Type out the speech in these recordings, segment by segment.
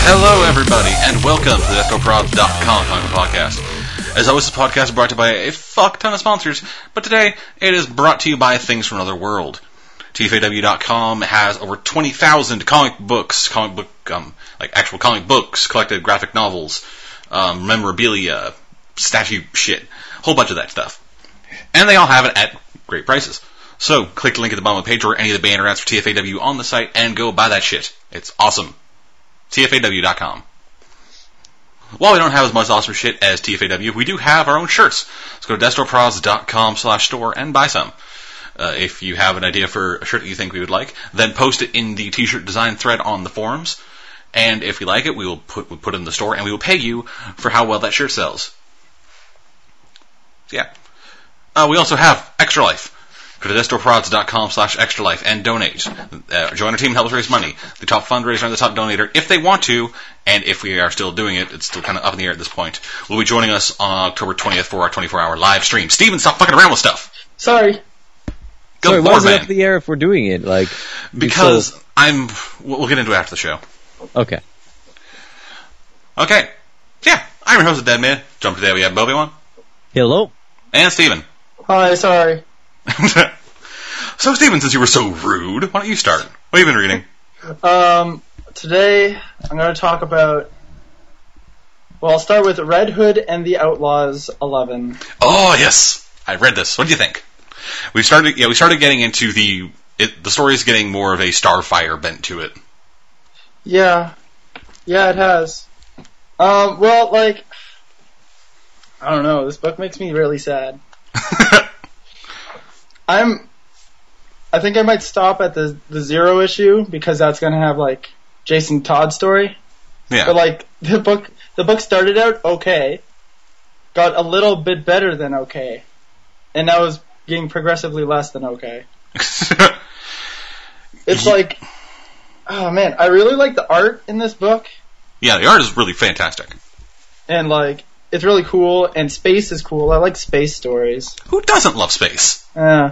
Hello, everybody, and welcome to the EchoProds.com Comic Podcast. As always, this podcast is brought to you by a fuck ton of sponsors, but today it is brought to you by Things from Another World. TFAW.com has over 20,000 actual comic books, collected graphic novels, memorabilia, statue shit, a whole bunch of that stuff. And they all have it at great prices. So, click the link at the bottom of the page or any of the banner ads for TFAW on the site and go buy that shit. It's awesome. TFAW.com. While we don't have as much awesome shit as TFAW, we do have our own shirts. Let's go to destroprods.com/store and buy some. If you have an idea for a shirt that you think we would like, then post it in the t-shirt design thread on the forums. And if we like it, we will put it in the store and we will pay you for how well that shirt sells. So yeah. We also have Extra Life. Go to destroprods.com/extralife and donate. Join our team and help us raise money. The top fundraiser and the top donator, if they want to, and if we are still doing it, it's still kind of up in the air at this point, will be joining us on October 20th for our 24-hour live stream. Steven, stop fucking around with stuff! Sorry. Good Lord, why is it man. up in the air if we're doing it? Because we'll get into it after the show. Okay. Okay. Yeah, I'm your host, The Dead Man. Jump today, we have Bobi-Wan. Hello. And Steven. Hi, sorry. So, Steven, since you were so rude, why don't you start? What have you been reading? Today, I'm going to talk about... Well, I'll start with Red Hood and the Outlaws 11. Oh, yes! I read this. What do you think? We started getting into the story is getting more of a Starfire bent to it. Yeah. Yeah, it has. I don't know, this book makes me really sad. I think I might stop at the 0 issue because that's gonna have Jason Todd's story. Yeah. But the book started out okay, got a little bit better than okay, and now is getting progressively less than okay. It's oh man, I really like the art in this book. Yeah, the art is really fantastic. And it's really cool, and space is cool. I like space stories. Who doesn't love space? But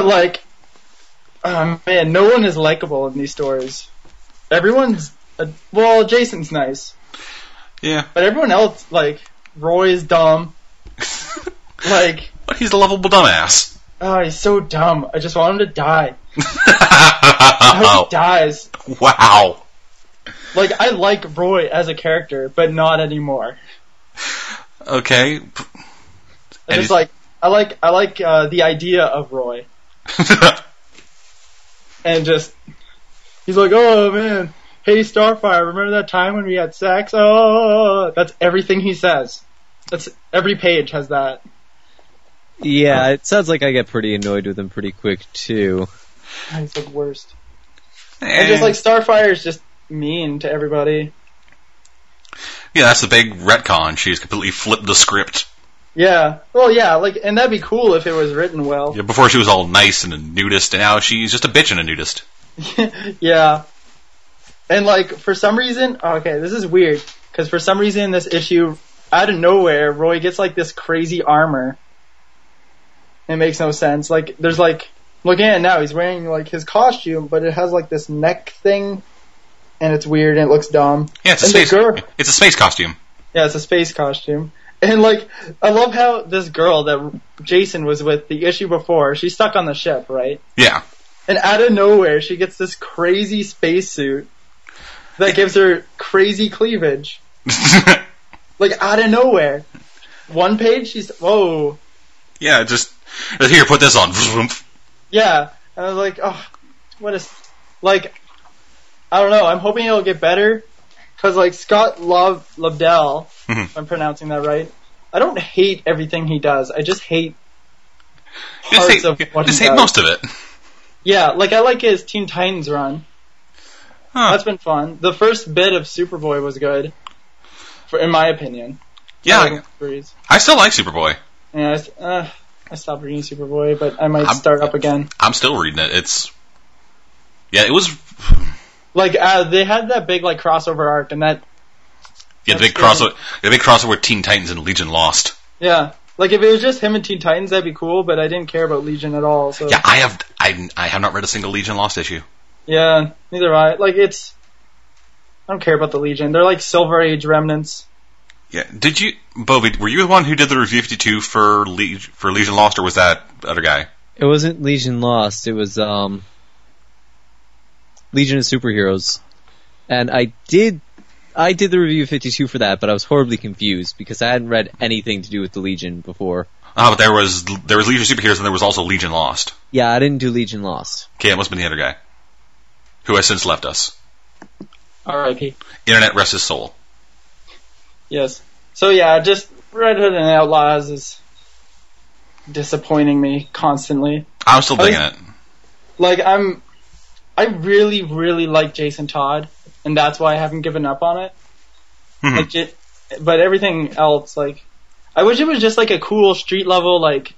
oh man, no one is likable in these stories. Everyone's, Jason's nice. Yeah. But everyone else, Roy is dumb. But he's a lovable dumbass. Oh, he's so dumb. I just want him to die. I hope he dies. Wow. I like Roy as a character, but not anymore. Okay. I like the idea of Roy. And just, he's like, oh man, hey Starfire, remember that time when we had sex? Oh, that's everything he says. Every page has that. Yeah, it sounds like I get pretty annoyed with him pretty quick too. He's the worst. And just Starfire is just mean to everybody. Yeah, that's the big retcon. She's completely flipped the script. Yeah. Well, yeah, and that'd be cool if it was written well. Yeah, before she was all nice and a nudist, and now she's just a bitch and a nudist. Yeah. And for some reason, okay, this is weird, because for some reason in this issue, out of nowhere, Roy gets this crazy armor. It makes no sense. There's looking at it now, he's wearing his costume, but it has this neck thing, and it's weird and it looks dumb. Yeah, it's a space costume. Yeah, it's a space costume. And I love how this girl that Jason was with the issue before, she's stuck on the ship, right? Yeah. And out of nowhere, she gets this crazy spacesuit that gives her crazy cleavage. Out of nowhere. One page, she's, whoa. Yeah, just, here, put this on. Yeah. And I was oh, what is, I don't know, I'm hoping it'll get better. Because, Scott Lobdell, if I'm pronouncing that right, I don't hate everything he does. I just hate parts of what he does. Just hate most of it. Yeah, I like his Teen Titans run. Huh. That's been fun. The first bit of Superboy was good, in my opinion. Yeah, I still like Superboy. Yeah, I stopped reading Superboy, but I might start up again. I'm still reading it. It was... they had that big, crossover arc, and that... Yeah, the big crossover with Teen Titans and Legion Lost. Yeah. If it was just him and Teen Titans, that'd be cool, but I didn't care about Legion at all, so... Yeah, I have not read a single Legion Lost issue. Yeah, neither have I. I don't care about the Legion. They're like Silver Age remnants. Yeah. Did you, Bovie, were you the one who did the Review 52 for Legion Lost, or was that other guy? It wasn't Legion Lost. It was Legion of Superheroes, and I did the Review 52 for that, but I was horribly confused because I hadn't read anything to do with the Legion before. Ah, but there was Legion of Superheroes, and there was also Legion Lost. Yeah, I didn't do Legion Lost. Okay, it must have been the other guy, who has since left us. R.I.P. Internet rest his soul. Yes. So yeah, just Red Hood and Outlaws is disappointing me constantly. I'm still digging it. Like, I really, really like Jason Todd, and that's why I haven't given up on it. Mhm. But everything else, like, I wish it was just like a cool street level, like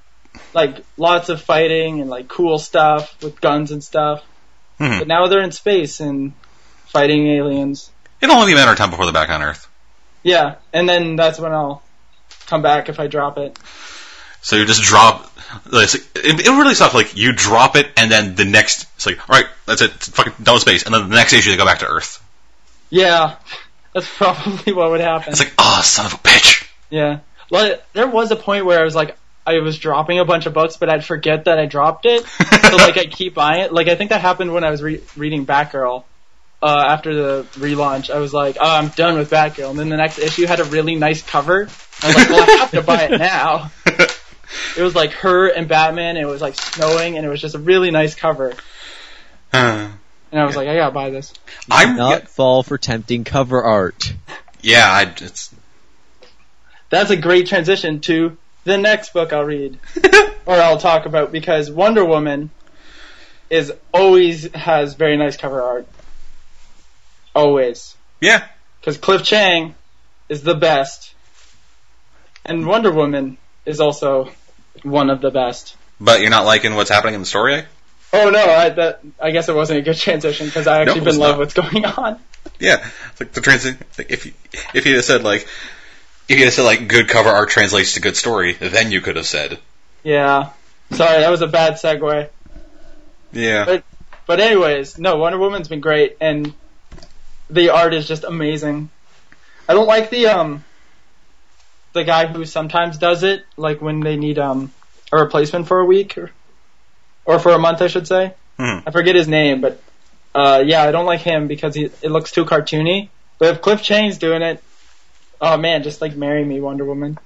lots of fighting and like cool stuff with guns and stuff. Mhm. But now they're in space and fighting aliens. It'll only be a matter of time before they're back on Earth. Yeah, and then that's when I'll come back if I drop it. So you just drop. It really sucks. Like, you drop it, and then the next, it's like, all right, that's it. It's fucking done with space, and then the next issue they go back to Earth. Yeah, that's probably what would happen. It's like, oh, son of a bitch. Yeah, like, there was a point where I was like, I was dropping a bunch of books, but I'd forget that I dropped it. So like, I'd keep buying it. Like, I think that happened when I was reading Batgirl. After the relaunch, I was like, oh, I'm done with Batgirl. And then the next issue had a really nice cover. I was like, well, I have to buy it now. It was like her and Batman, and it was like snowing, and it was just a really nice cover. And I was like, I gotta buy this. I'm not fall for tempting cover art. Yeah, That's a great transition to the next book I'll read. Or I'll talk about, because Wonder Woman always has very nice cover art. Always. Yeah. Because Cliff Chang is the best. And Wonder Woman is also one of the best. But you're not liking what's happening in the story, eh? Oh no, I guess it wasn't a good transition because I actually been love what's going on. Yeah, it's like the transition. If you had said like good cover art translates to good story, then you could have said. Yeah, sorry, that was a bad segue. Yeah. But anyways, no, Wonder Woman's been great, and the art is just amazing. I don't like the guy who sometimes does it, like when they need a replacement for a week or for a month, I should say. Mm-hmm. I forget his name, but yeah, I don't like him because it looks too cartoony. But if Cliff Chang's doing it, oh man, just like marry me, Wonder Woman.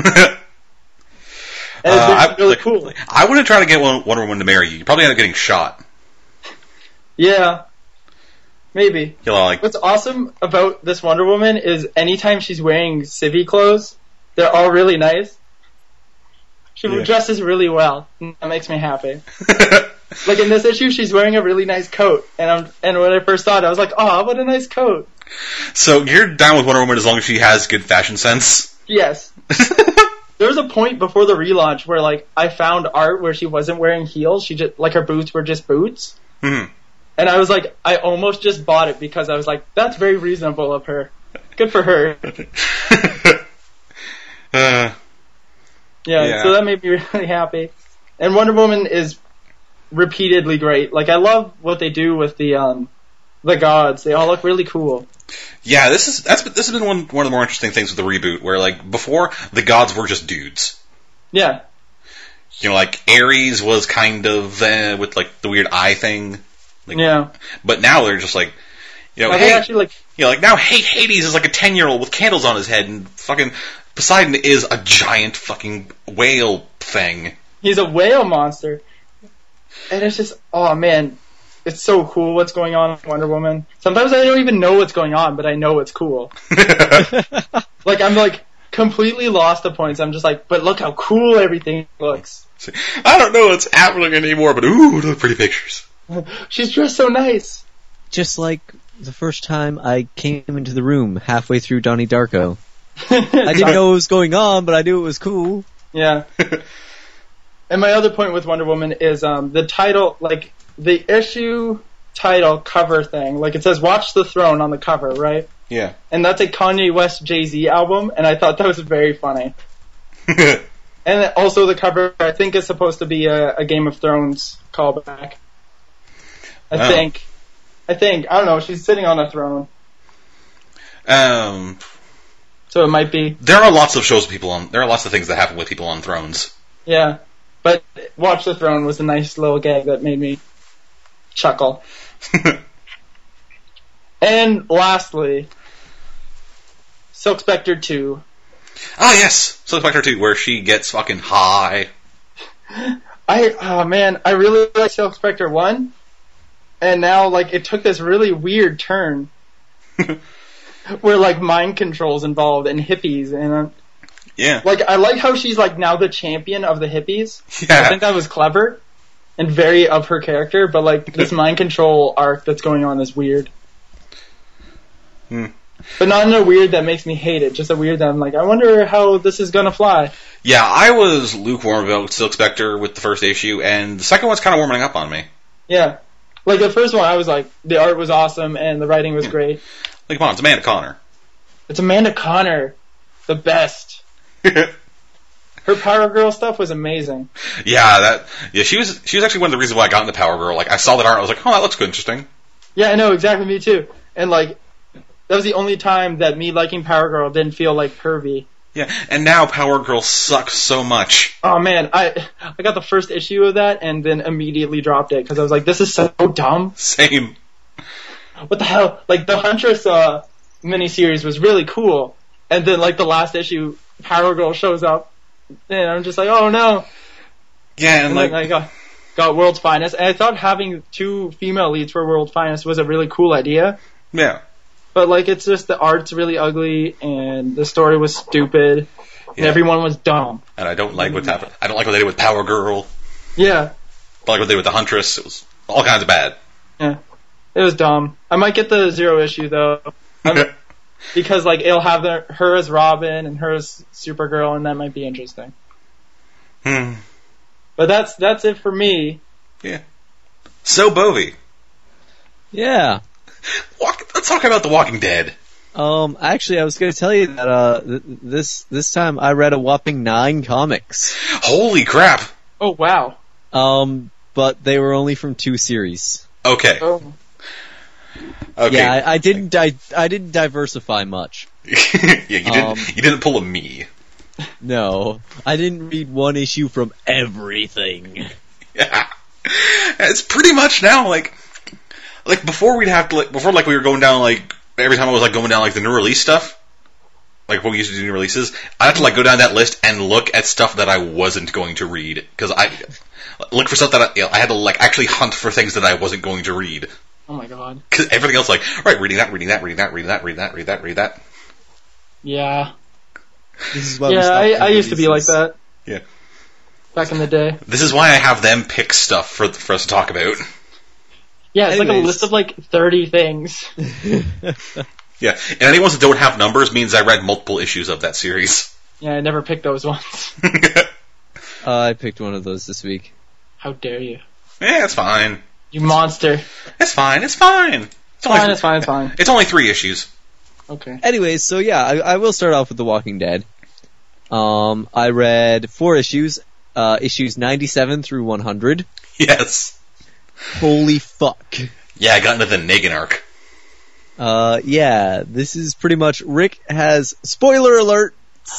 And it's really cool. I wouldn't try to get Wonder Woman to marry you. You probably end up getting shot. Yeah. Maybe. You know, like, what's awesome about this Wonder Woman is anytime she's wearing civvy clothes, they're all really nice. She dresses really well. That makes me happy. Like in this issue, she's wearing a really nice coat, and when I first saw it, I was like, "Oh, what a nice coat!" So you're down with Wonder Woman as long as she has good fashion sense? Yes. There was a point before the relaunch where like I found art where she wasn't wearing heels; she just like her boots were just boots. Mm-hmm. And I was like, I almost just bought it because I was like, that's very reasonable of her. Good for her. Yeah, so that made me really happy. And Wonder Woman is repeatedly great. Like, I love what they do with the gods. They all look really cool. Yeah, this has been one of the more interesting things with the reboot, where like before the gods were just dudes. Yeah. You know, like Ares was kind of with like the weird eye thing. Like, yeah. But now they're just like, you know, well, hey, actually, like, you know, like now, hey, Hades is like a 10-year-old with candles on his head, and fucking Poseidon is a giant fucking whale thing. He's a whale monster. And it's just, oh man, it's so cool what's going on with Wonder Woman. Sometimes I don't even know what's going on, but I know it's cool. Like, I'm like completely lost at points. I'm just like, but look how cool everything looks. I don't know what's happening anymore, but ooh, look pretty pictures. She's dressed so nice. Just like the first time I came into the room halfway through Donnie Darko. I didn't know what was going on, but I knew it was cool. Yeah. And my other point with Wonder Woman is the title, like the issue title cover thing. Like it says "Watch the Throne" on the cover, right? Yeah. And that's a Kanye West Jay-Z album, and I thought that was very funny. And also the cover, I think, is supposed to be a Game of Thrones callback. I think. I don't know. She's sitting on a throne. So it might be. There are lots of shows with people on. There are lots of things that happen with people on thrones. Yeah. But Watch the Throne was a nice little gag that made me chuckle. And lastly, Silk Spectre 2. Ah, yes, Silk Spectre 2, where she gets fucking high. I really like Silk Spectre 1, and now, like, it took this really weird turn, where, like, mind control's involved, and hippies, and, yeah. like, I like how she's, like, now the champion of the hippies. Yeah. I think that was clever, and very of her character, but, like, this mind control arc that's going on is weird. But not in a weird that makes me hate it, just a weird that I'm like, I wonder how this is gonna fly. Yeah, I was lukewarm about Silk Spectre with the first issue, and the second one's kind of warming up on me. Yeah. Like, the first one, I was like, the art was awesome, and the writing was great. Like, come on, it's Amanda Connor. It's Amanda Connor. The best. Her Power Girl stuff was amazing. Yeah, she was actually one of the reasons why I got into Power Girl. Like, I saw that art, I was like, oh, that looks good, interesting. Yeah, I know, exactly, me too. And, like, that was the only time that me liking Power Girl didn't feel, like, pervy. Yeah, and now Power Girl sucks so much. Oh, man, I got the first issue of that and then immediately dropped it, because I was like, this is so dumb. Same. What the hell? Like, the Huntress miniseries was really cool, and then, like, the last issue, Power Girl shows up, and I'm just like, oh, no. Yeah, and like... I got World's Finest, and I thought having 2 female leads for World's Finest was a really cool idea. Yeah. But, like, it's just the art's really ugly, and the story was stupid, and everyone was dumb. And I don't like what's happened. I don't like what they did with Power Girl. Yeah. I like what they did with the Huntress. It was all kinds of bad. Yeah. It was dumb. I might get the 0 issue, though. Because, like, it'll have her as Robin and her as Supergirl, and that might be interesting. But that's it for me. Yeah. So, Bovey. Yeah. Let's talk about The Walking Dead. Actually, I was going to tell you that this time I read a whopping 9 comics. Holy crap! Oh, wow. But they were only from 2 series. Okay. Oh. Okay. Yeah, I didn't diversify much. Yeah, you didn't pull a me. No, I didn't read 1 issue from everything. Yeah. It's pretty much now like before we'd have to before we were going down like every time I was like going down like the new release stuff, like when we used to do new releases, I had to like go down that list and look at stuff that I wasn't going to read because I look for stuff that I had to like actually hunt for things that I wasn't going to read. Oh my god. Because everything else like right, read that. Yeah. This is why I used to be like that. Yeah. Back in the day. This is why I have them pick stuff for us to talk about. Yeah, it's like a Anyways. list of like 30 things. Yeah, and any ones that don't have numbers means I read multiple issues of that series. Yeah, I never picked those ones. I picked one of those this week. How dare you? Yeah, it's fine. You monster. It's fine. It's fine. It's fine. It's only 3 issues. Okay. Anyways, so yeah, I will start off with The Walking Dead. I read 4 issues, issues 97 through 100. Yes. Holy fuck. Yeah, I got into the Negan arc. Yeah, this is pretty much Rick has spoiler alert.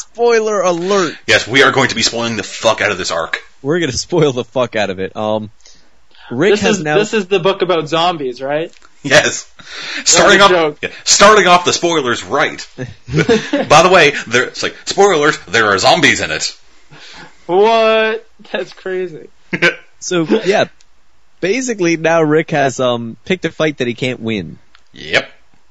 Yes, we are going to be spoiling the fuck out of this arc. We're gonna spoil the fuck out of it. Rick This is the book about zombies, right? Yes. Starting off the spoilers right. By the way, it's like spoilers, there are zombies in it. What? That's crazy. So yeah, basically now Rick has picked a fight that he can't win. Yep.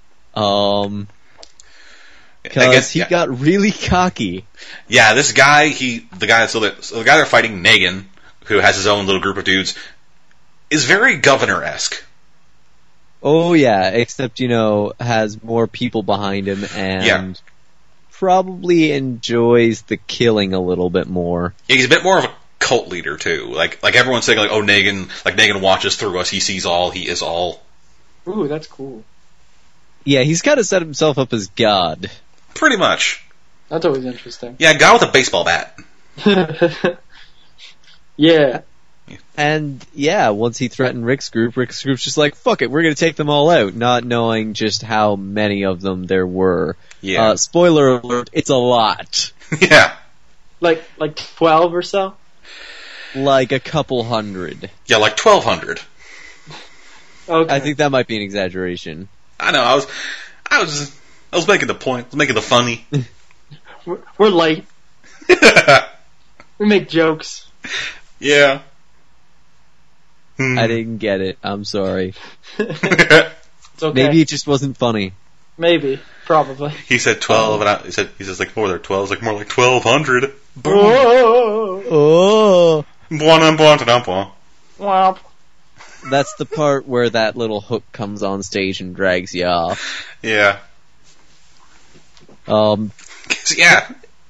Because he got really cocky. Yeah, this guy, the guy they're fighting, Negan, who has his own little group of dudes, is very governor-esque. Oh yeah, except, has more people behind him and probably enjoys the killing a little bit more. Yeah, he's a bit more of a cult leader too. Like everyone's saying Negan watches through us, he sees all, he is all. Ooh, that's cool. Yeah, he's kind of set himself up as God. Pretty much. That's always interesting. Yeah, guy with a baseball bat. Yeah. And yeah, once he threatened Rick's group's just like, fuck it, we're gonna take them all out, not knowing just how many of them there were. Yeah. Spoiler alert, it's a lot. Yeah. Like 12 or so? Like a couple hundred. Yeah, like 1,200. Okay. I think that might be an exaggeration. I know, I was making the point. I was making the funny. We're light. We make jokes. Yeah. I didn't get it. I'm sorry. It's okay. Maybe it just wasn't funny. Maybe. Probably. He said 12, and he says like more like 12, like more like 1,200. Boom. Oh. Oh! Womp. That's the part where that little hook comes on stage and drags you off. Yeah. Yeah.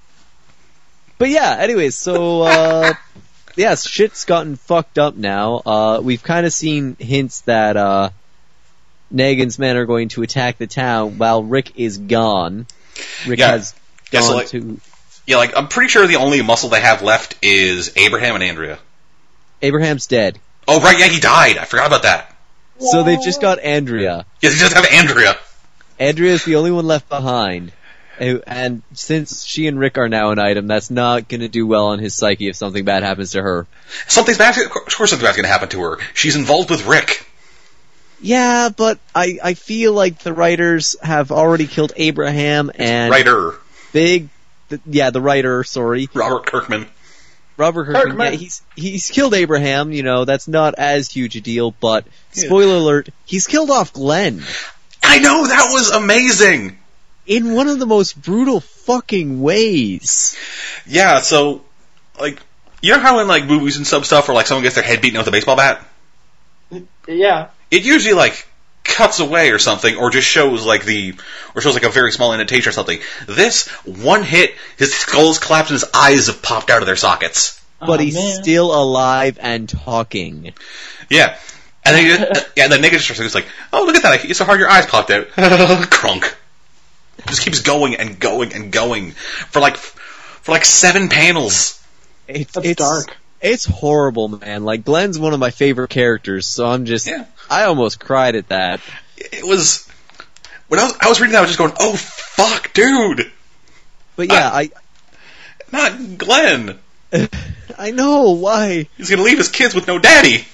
But yeah, anyways, so, yes, shit's gotten fucked up now. We've kind of seen hints that, Negan's men are going to attack the town while Rick is gone. Rick has gone to... Yeah, like, I'm pretty sure the only muscle they have left is Abraham and Andrea. Abraham's dead. Oh, right, yeah, he died. I forgot about that. So they've just got Andrea. Yes, they just have Andrea. Andrea's the only one left behind. And since she and Rick are now an item, that's not going to do well on his psyche if something bad happens to her. Of course something bad's going to happen to her. She's involved with Rick. Yeah, but I feel like the writers have already killed Abraham and... The writer, sorry. Robert Kirkman. Yeah, he's killed Abraham, that's not as huge a deal, but spoiler alert, he's killed off Glenn. I know, that was amazing! In one of the most brutal fucking ways. Yeah, so, like, you know how in, like, movies and stuff where, like, someone gets their head beaten with a baseball bat? Yeah. It usually, like, cuts away or something, or just shows, like, a very small indentation or something. This, one hit, his skull's collapsed and his eyes have popped out of their sockets. But he's still alive and talking. Yeah. And then Naked just like, oh, look at that, it's so hard your eyes popped out. Crunk. Just keeps going and going and going for like 7 panels. It's dark. It's horrible, man. Like, Glenn's one of my favorite characters, so I almost cried at that. It was, when I was reading that, I was just going, oh fuck, dude. But yeah, not Glenn. I know, why? He's gonna leave his kids with no daddy.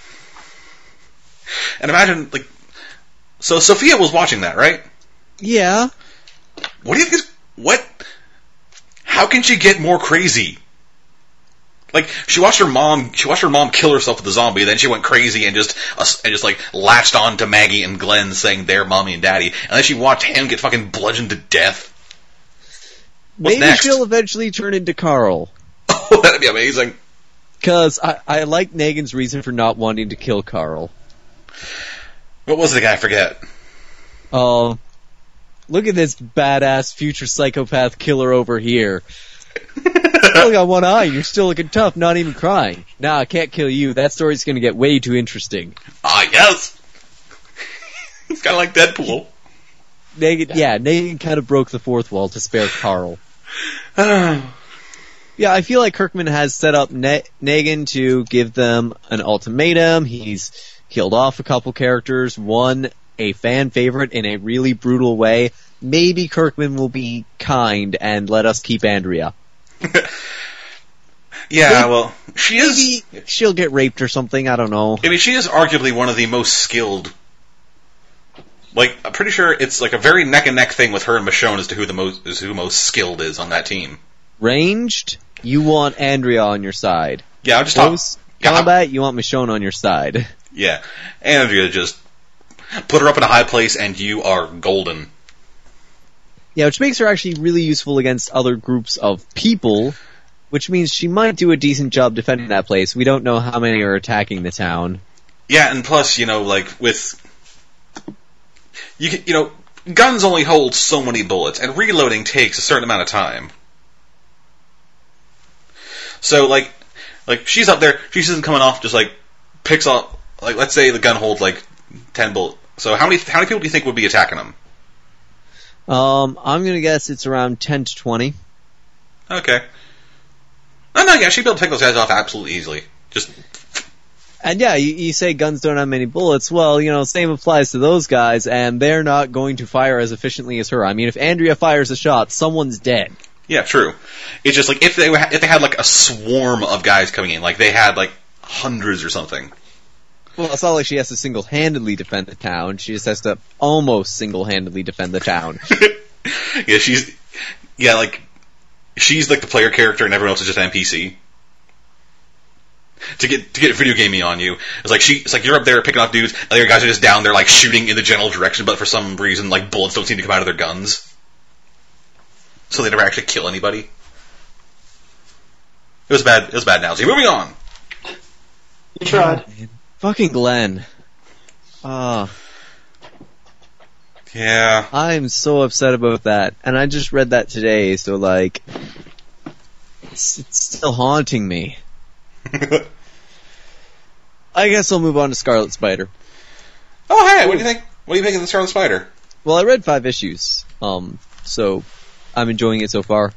And imagine, like, so Sophia was watching that, right? Yeah. What do you think how can she get more crazy? Like, she watched her mom kill herself with a zombie, then she went crazy and just like latched on to Maggie and Glenn saying they're mommy and daddy, and then she watched him get fucking bludgeoned to death. What's Maybe next? she'll eventually turn into Carl. Oh, that'd be amazing. Cause I like Negan's reason for not wanting to kill Carl. What was the guy? I forget. Look at this badass future psychopath killer over here. You only got one eye, you're still looking tough, not even crying. Nah, I can't kill you. That story's gonna get way too interesting. Yes! He's kinda like Deadpool. Negan kind of broke the fourth wall to spare Carl. Yeah, I feel like Kirkman has set up Negan to give them an ultimatum. He's killed off a couple characters, one a fan favorite in a really brutal way. Maybe Kirkman will be kind and let us keep Andrea. Yeah, maybe she'll get raped or something, I don't know. I mean, she is arguably one of the most skilled. Like, I'm pretty sure it's like a very neck and neck thing with her and Michonne as to who most skilled is on that team. Ranged, you want Andrea on your side. Yeah, I'm just talking. Combat, you want Michonne on your side. Yeah, Andrea, just put her up in a high place and you are golden. Yeah, which makes her actually really useful against other groups of people, which means she might do a decent job defending that place. We don't know how many are attacking the town. Yeah, and plus, guns only hold so many bullets, and reloading takes a certain amount of time. So, like she's up there, she sees them coming off, just, picks up, let's say the gun holds, 10 bullets. So how many people do you think would be attacking them? I'm gonna guess it's around 10 to 20. Okay. Oh, no, yeah, she'd be able to pick those guys off absolutely easily. Just And yeah, you say guns don't have many bullets. Well, same applies to those guys, and they're not going to fire as efficiently as her. I mean, if Andrea fires a shot, someone's dead. Yeah, true. It's just like if they had like a swarm of guys coming in, like they had like hundreds or something. Well, it's not like she has to single-handedly defend the town. She just has to almost single-handedly defend the town. Yeah, she's like the player character, and everyone else is just an NPC. To get video gaming on you, it's like you're up there picking off dudes, and the other guys are just down there like shooting in the general direction, but for some reason like bullets don't seem to come out of their guns, so they never actually kill anybody. It was bad. It was bad analogy. Moving on. You tried. Fucking Glenn. Yeah. I'm so upset about that, and I just read that today, so like, it's still haunting me. I guess I'll move on to Scarlet Spider. Oh, hey, what do you think? What do you think of the Scarlet Spider? Well, I read 5 issues, so I'm enjoying it so far.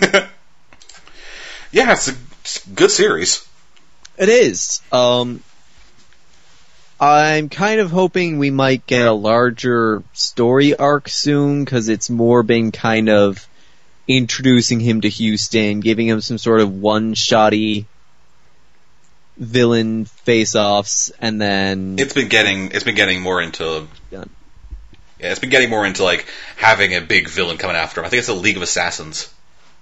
Yeah, it's a good series. It is. I'm kind of hoping we might get a larger story arc soon, because it's more been kind of introducing him to Houston, giving him some sort of one-shotty villain face-offs, and then it's been getting more into it's been getting more into like having a big villain coming after him. I think it's the League of Assassins.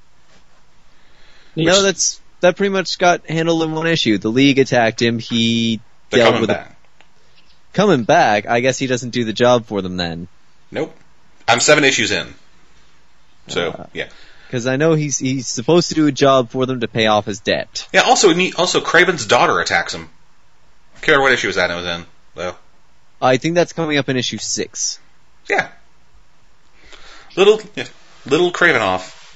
No, that pretty much got handled in one issue. The League attacked him. They're coming back. Coming back? I guess he doesn't do the job for them then. Nope. I'm 7 issues in. So yeah. Because I know he's supposed to do a job for them to pay off his debt. Yeah, also Kraven's daughter attacks him. I can't remember what issue that was in, though. I think that's coming up in issue 6. Yeah. Little Kraven off.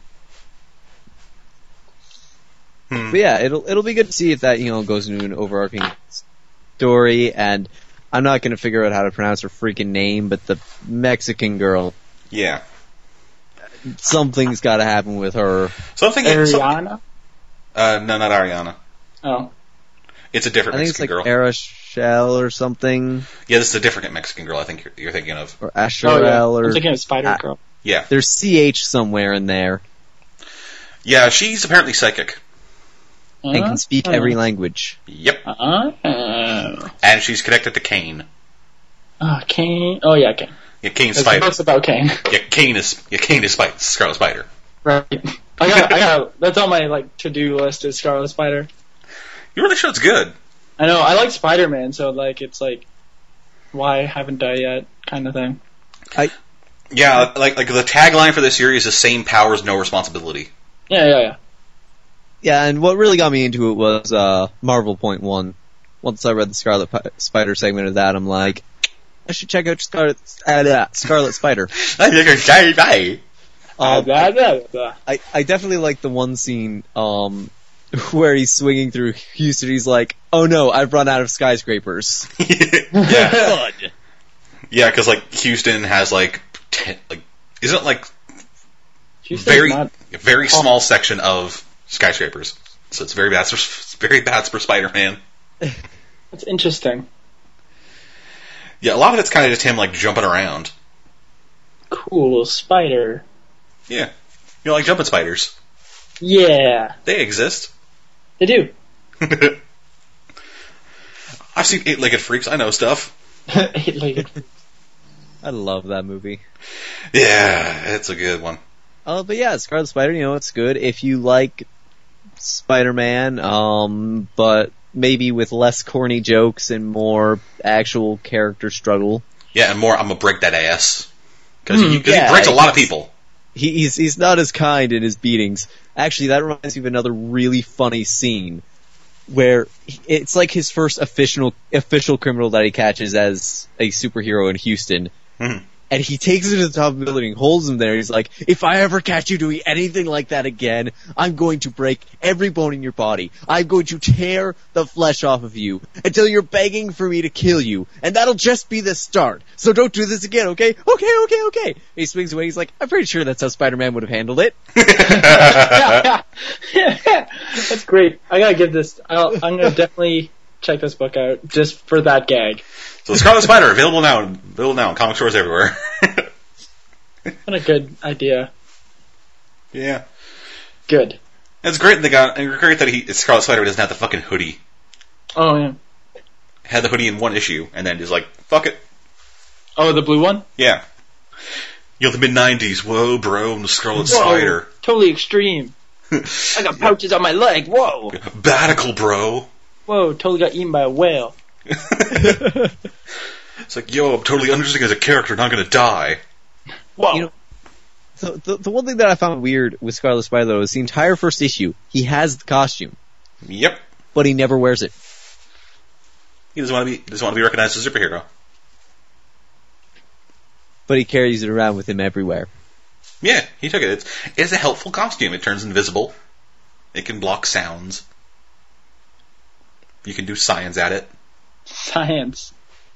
But yeah, it'll be good to see if that, goes into an overarching story, and I'm not gonna figure out how to pronounce her freaking name, but the Mexican girl. Yeah. Something's gotta happen with her. Ariana? No, not Ariana. Oh. It's a different Mexican girl. I think it's like Arashel or something. Yeah, this is a different Mexican girl I think you're thinking of. Or Asherel or... I'm thinking of Spider Girl. Yeah. There's CH somewhere in there. Yeah, she's apparently psychic. And can speak every language. Yep. And she's connected to Kane. Kane. Oh yeah, Kane. Yeah, Kane's Spider. It's about Kane. Yeah, Kane is Scarlet Spider. Right. I got that's on my to-do list is Scarlet Spider. You really should. It's good. I know. I like Spider-Man, so it's why haven't I yet kind of thing. Yeah, like the tagline for this series is "Same powers, no responsibility." Yeah. Yeah, and what really got me into it was Marvel Point 1. Once I read the Scarlet Spider segment of that, I'm like, I should check out Scarlet Spider. I definitely like the one scene where he's swinging through Houston. He's like, "Oh no, I've run out of skyscrapers." Yeah, yeah, because Houston has isn't very small section of skyscrapers, so it's very bad. It's very bad for Spider-Man. That's interesting. Yeah, a lot of it's kind of just him jumping around. Cool spider. Yeah, jumping spiders. Yeah, they exist. They do. I've seen 8-Legged Freaks. I know stuff. 8-Legged Freaks. I love that movie. Yeah, it's a good one. But yeah, Scarlet Spider, it's good. If you like Spider-Man, but maybe with less corny jokes and more actual character struggle. Yeah, and more, I'm gonna break that ass. Because he breaks a lot of people. He's not as kind in his beatings. Actually, that reminds me of another really funny scene where it's like his first official criminal that he catches as a superhero in Houston. Mm-hmm. And he takes him to the top of the building, holds him there. He's like, "If I ever catch you doing anything like that again, I'm going to break every bone in your body. I'm going to tear the flesh off of you until you're begging for me to kill you. And that'll just be the start. So don't do this again, okay? Okay. And he swings away. He's like, "I'm pretty sure that's how Spider-Man would have handled it." That's great. I gotta give this. I'm gonna definitely check this book out just for that gag. So Scarlet Spider, available now in comic stores everywhere. What a good idea. Yeah. Good. It's great that Scarlet Spider doesn't have the fucking hoodie. Oh, yeah. Had the hoodie in one issue, and then just like, fuck it. Oh, the blue one? Yeah. You're the mid-90s. Whoa, bro, I'm the Scarlet Spider. Totally extreme. I got pouches on my leg. Whoa. Batical, bro. Whoa, totally got eaten by a whale. It's like, yo, I'm totally understanding as a character, not gonna die. Whoa. You know, so the one thing that I found weird with Scarlet Spider, though, is the entire first issue, he has the costume. Yep. But he never wears it. He doesn't want to be recognized as a superhero. But he carries it around with him everywhere. Yeah, he took it. It's a helpful costume. It turns invisible. It can block sounds. You can do science at it. Science,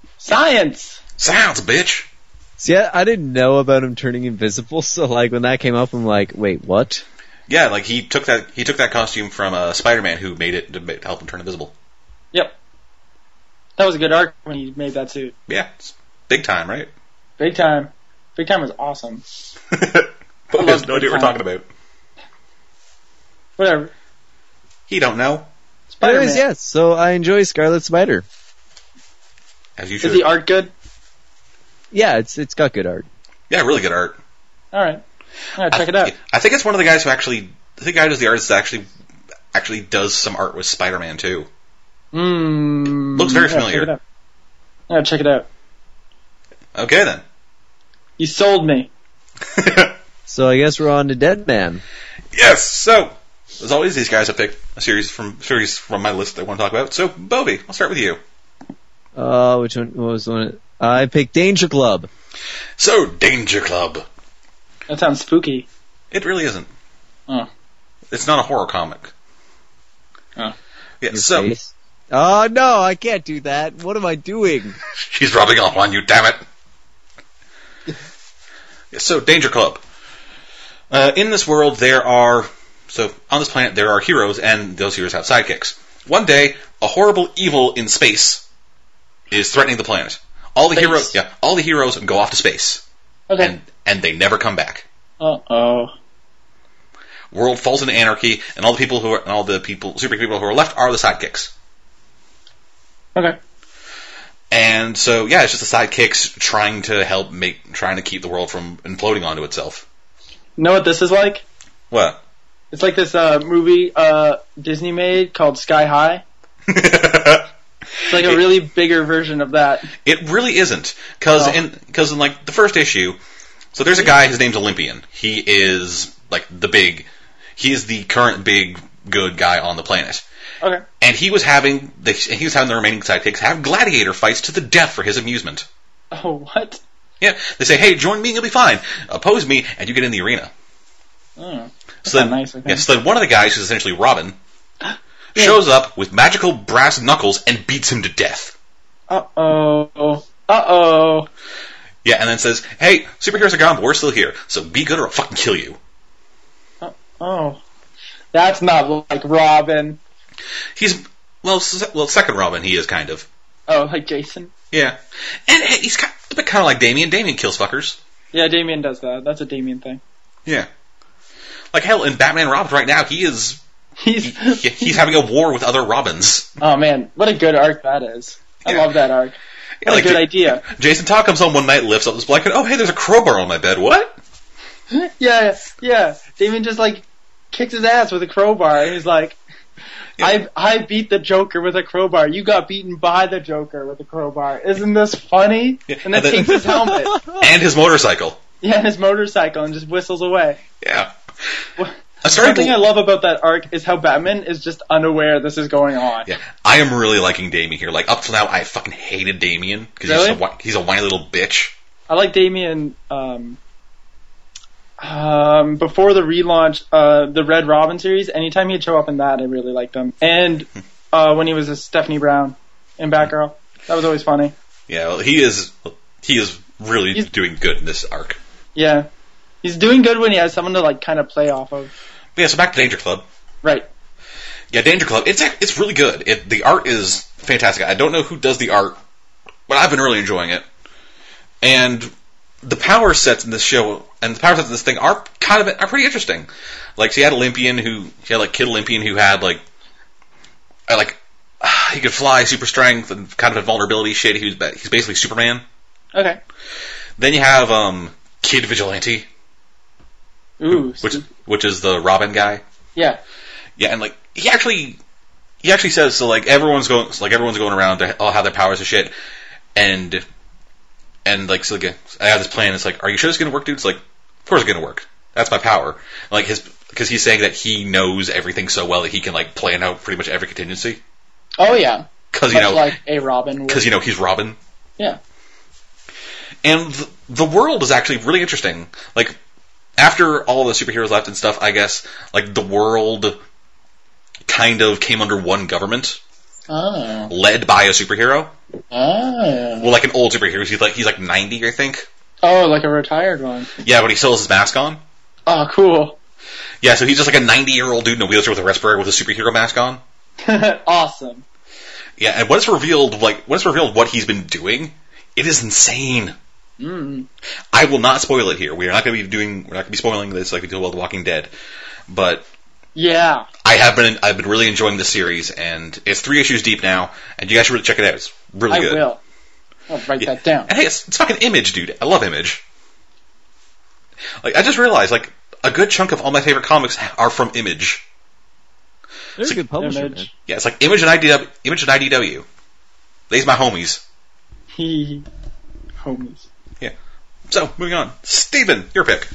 bitch! See, I didn't know about him turning invisible, so like when that came up, I'm like, wait, what? Yeah, like he took that costume from Spider-Man, who made it to help him turn invisible. Yep. That was a good arc when he made that suit. Yeah, it's big time, right? Big time. Big time was awesome. But he has no idea what we're talking about. Whatever. He don't know. Spider-Man. Anyways, yes, so I enjoy Scarlet Spider. As you should. Is the art good? Yeah, it's got good art. Yeah, really good art. Alright. Alright, check it out. I think it's one of the guys who the guy who does the artist that actually does some art with Spider-Man too. Looks very familiar. Check it out. Okay then. You sold me. So I guess we're on to Dead Man. Yes. So as always, these guys have picked a series from my list I want to talk about. So Bovey, I'll start with you. Which one? What was the one? I picked Danger Club. So Danger Club. That sounds spooky. It really isn't. Oh. It's not a horror comic. Oh. Yeah. Your So. face. Oh no, I can't do that. What am I doing? She's rubbing off on you, damn it. So, Danger Club. In this world, on this planet, there are heroes, and those heroes have sidekicks. One day, a horrible evil in space is threatening the planet. All the heroes go off to space. Okay. And they never come back. Uh-oh. World falls into anarchy, and all the super people who are left are the sidekicks. Okay. And so, yeah, it's just the sidekicks trying to keep the world from imploding onto itself. You know what this is like? What? It's like this movie Disney made called Sky High. It's like a really bigger version of that. It really isn't. Because in like the first issue, so there's a guy, his name's Olympian. He is like he is the current big good guy on the planet. Okay. And he was having the remaining sidekicks have gladiator fights to the death for his amusement. Oh, what? Yeah, they say, hey, join me and you'll be fine. Oppose me and you get in the arena. Oh, that's So then, nice. Okay. so then one of the guys, who's essentially Robin, shows up with magical brass knuckles and beats him to death. Uh-oh. Yeah, and then says, hey, superheroes are gone, but we're still here, so be good or I'll fucking kill you. Oh. That's not like Robin. He's, second Robin, he is kind of. Oh, like Jason? Yeah. And he's a bit kind of like Damien. Damien kills fuckers. Yeah, Damien does that. That's a Damien thing. Yeah. Like, hell, in Batman Robins right now, he's having a war with other Robins. Oh, man. What a good arc that is. I love that arc. What a good idea. Jason Todd comes home one night, lifts up this blanket, oh, hey, there's a crowbar on my bed. What? Yeah. Damien just, like, kicks his ass with a crowbar, and he's like, I beat the Joker with a crowbar. You got beaten by the Joker with a crowbar. Isn't this funny? Yeah. And then takes his helmet. And his motorcycle. Yeah, and his motorcycle, and just whistles away. Yeah. One thing I love about that arc is how Batman is just unaware this is going on. Yeah, I am really liking Damien here. Like, up till now, I fucking hated Damien, because really? he's a whiny little bitch. I like Damien, before the relaunch, the Red Robin series, anytime he'd show up in that, I really liked him. And when he was a Stephanie Brown in Batgirl, that was always funny. Yeah, well, he is really doing good in this arc. Yeah, he's doing good when he has someone to like kind of play off of. But yeah, so back to Danger Club. Right. Yeah, Danger Club. It's really good. The art is fantastic. I don't know who does the art, but I've been really enjoying it. And the power sets in this show and the power sets in this thing are pretty interesting. Like, so you had Kid Olympian who had he could fly, super strength, and kind of invulnerability shit. He's basically Superman. Okay. Then you have Kid Vigilante. Ooh. Which is the Robin guy. Yeah. Yeah, and he actually says so. Everyone's going around to all have their powers and shit, and I have this plan. It's like, are you sure it's gonna work, dude? It's like, of course it's gonna work. That's my power. Because he's saying that he knows everything so well that he can plan out pretty much every contingency. Oh yeah. Because like a Robin. Because he's Robin. Yeah. And the world is actually really interesting. After all the superheroes left and stuff, I guess the world kind of came under one government. Oh. Led by a superhero. Oh. Well, an old superhero. He's 90, I think. Oh, like a retired one. Yeah, but he still has his mask on. Oh, cool. Yeah, so he's just a 90-year-old dude in a wheelchair with a respirator with a superhero mask on. Awesome. Yeah, and when it's revealed what he's been doing, it is insane. Mm. I will not spoil it here. We're not going to be spoiling this like we do about The Walking Dead. But yeah, I've been really enjoying this series, and it's 3 issues deep now, and you guys should really check it out. It's really good. I will. I'll write that down. And hey, it's fucking Image, dude. I love Image. I just realized, a good chunk of all my favorite comics are from Image. They're a good publisher, Image. man. Yeah, it's Image and IDW. They's my homies. Homies. Yeah. So, moving on. Steven, your pick.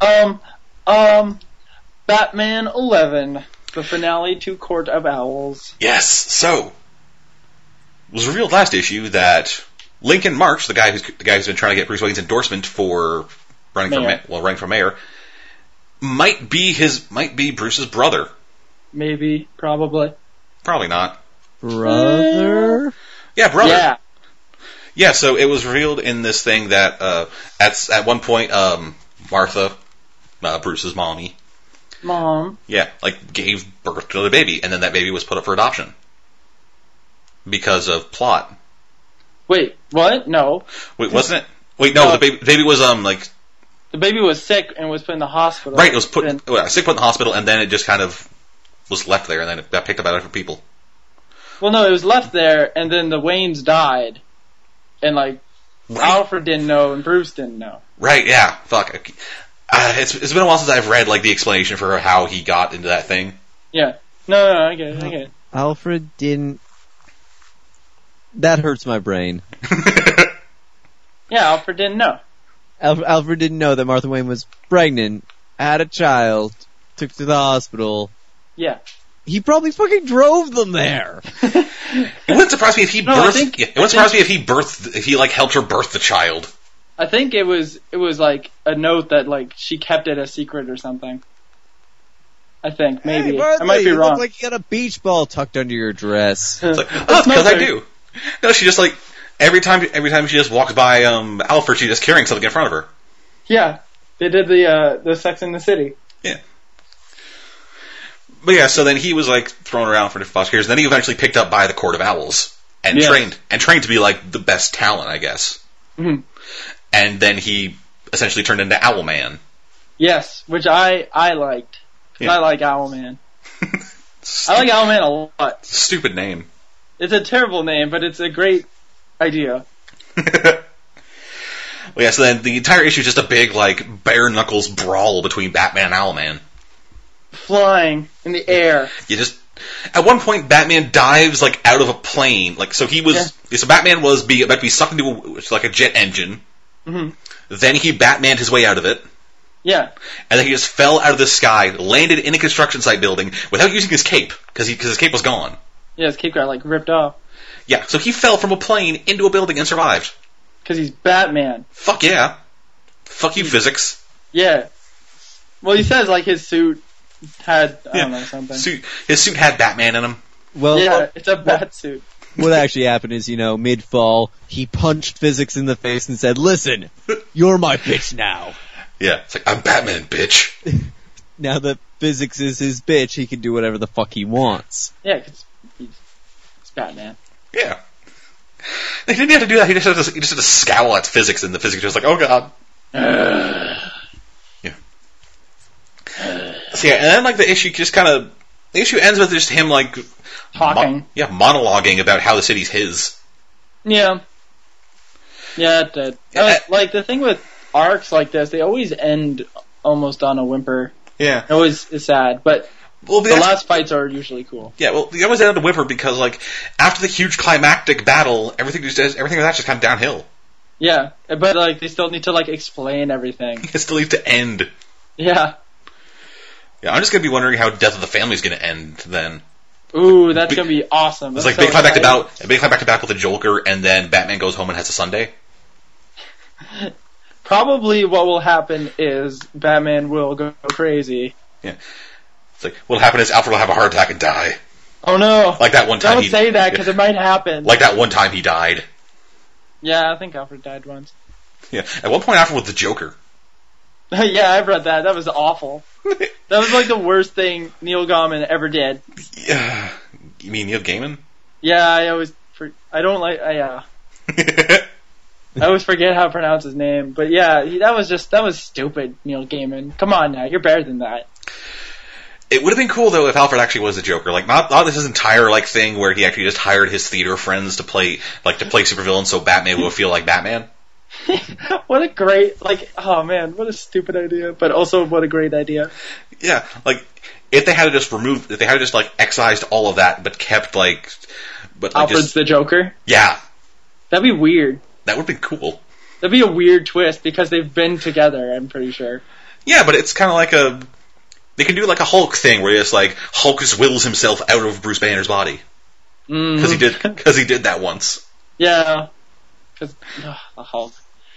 Batman 11, the finale to Court of Owls. Yes. So, it was revealed last issue that Lincoln March, the guy who's been trying to get Bruce Wayne's endorsement for running for mayor, might be Bruce's brother. Maybe, probably not. Brother? Yeah, brother. Yeah. Yeah, so it was revealed in this thing that at one point Martha, Bruce's mom, gave birth to the baby, and then that baby was put up for adoption because of plot. Wait, what? No. Wait, wasn't it? Wait, no, the baby was the baby was sick and was put in the hospital. Right, it was put in the hospital, and then it just kind of was left there, and then it got picked up by different people. Well, no, it was left there, and then the Waynes died, and right. Alfred didn't know, and Bruce didn't know. Right? Yeah. Fuck. It's been a while since I've read the explanation for how he got into that thing. Yeah. No, I get it. Alfred didn't. That hurts my brain. Yeah, Alfred didn't know. Alfred didn't know that Martha Wayne was pregnant, had a child, took to the hospital. Yeah. He probably fucking drove them there. It wouldn't surprise me if he if he helped her birth the child. I think it was a note that she kept it a secret or something. I think maybe. Hey, Martha, I might be you wrong. look like you got a beach ball tucked under your dress. It's because I do. No, she just every time she just walks by Alfred, she's just carrying something in front of her. Yeah, they did the Sex in the City. Yeah. But yeah, so then he was thrown around for different foster cares, and then he eventually picked up by the Court of Owls and trained to be the best talent, I guess. Mm-hmm. And then he essentially turned into Owlman. Yes, which I liked. I like Owlman. I like Owlman a lot. Stupid name. It's a terrible name, but it's a great idea. Well, yeah, so then the entire issue is just a big, bare knuckles brawl between Batman and Owlman. Flying in the air. At one point, Batman dives, out of a plane. So Batman was about to be sucked into a jet engine. Mm-hmm. Then he Batmaned his way out of it. Yeah. And then he just fell out of the sky, landed in a construction site building without using his cape, because his cape was gone. Yeah, his cape got, ripped off. Yeah, so he fell from a plane into a building and survived. Because he's Batman. Fuck yeah. Fuck you, physics. Yeah. Well, he says, his suit had, I don't know, something. His suit had Batman in him. Well, yeah, it's a bat suit. What actually happened is, mid-fall, he punched physics in the face and said, "Listen, you're my bitch now." Yeah, it's I'm Batman, bitch. now that physics is his bitch, he can do whatever the fuck he wants. Yeah, because he's Batman. Yeah. He didn't have to do that. He just had to scowl at physics, and the physics was like, oh god. Yeah. So yeah, and then like the issue ends with just him like talking. Monologuing about how the city's his. Yeah. Yeah, it did. Like the thing with arcs like this, they always end almost on a whimper. Yeah. It always is sad, but the last fights are usually cool. Yeah, well, they always end on a whimper because like after the huge climactic battle, everything with that just kind of downhill. Yeah, but like they still need to like explain everything. It still needs to end. Yeah. Yeah, I'm just gonna be wondering how Death of the Family is gonna end then. Ooh, that's gonna be awesome. It's like big climactic battle with the Joker, and then Batman goes home and has a Sunday. Probably what will happen is Batman will go crazy. Yeah. It's like, what'll happen is Alfred will have a heart attack and die. Oh no. Like that one time Don't say that, because it might happen. Like that one time he died. Yeah, I think Alfred died once. Yeah. At one point Alfred was the Joker. Yeah, I've read that. That was awful. That was like the worst thing Neil Gaiman ever did. Yeah. You mean Neil Gaiman? Yeah, I always forget how to pronounce his name, but yeah, that was stupid, Neil Gaiman. Come on now, you're better than that. It would have been cool though if Alfred actually was the Joker. Like not this entire like thing where he actually just hired his theater friends to play supervillains so Batman would feel like Batman. What a great oh man, what a stupid idea, but also what a great idea. Yeah, like if they had just excised all of that but kept Alfred's the Joker? Yeah. That'd be weird. That would be cool. That'd be a weird twist because they've been together, I'm pretty sure. Yeah, but it's kind of like they can do like a Hulk thing where it's like Hulk just wills himself out of Bruce Banner's body. Because he did that once. Yeah. Because the Hulk.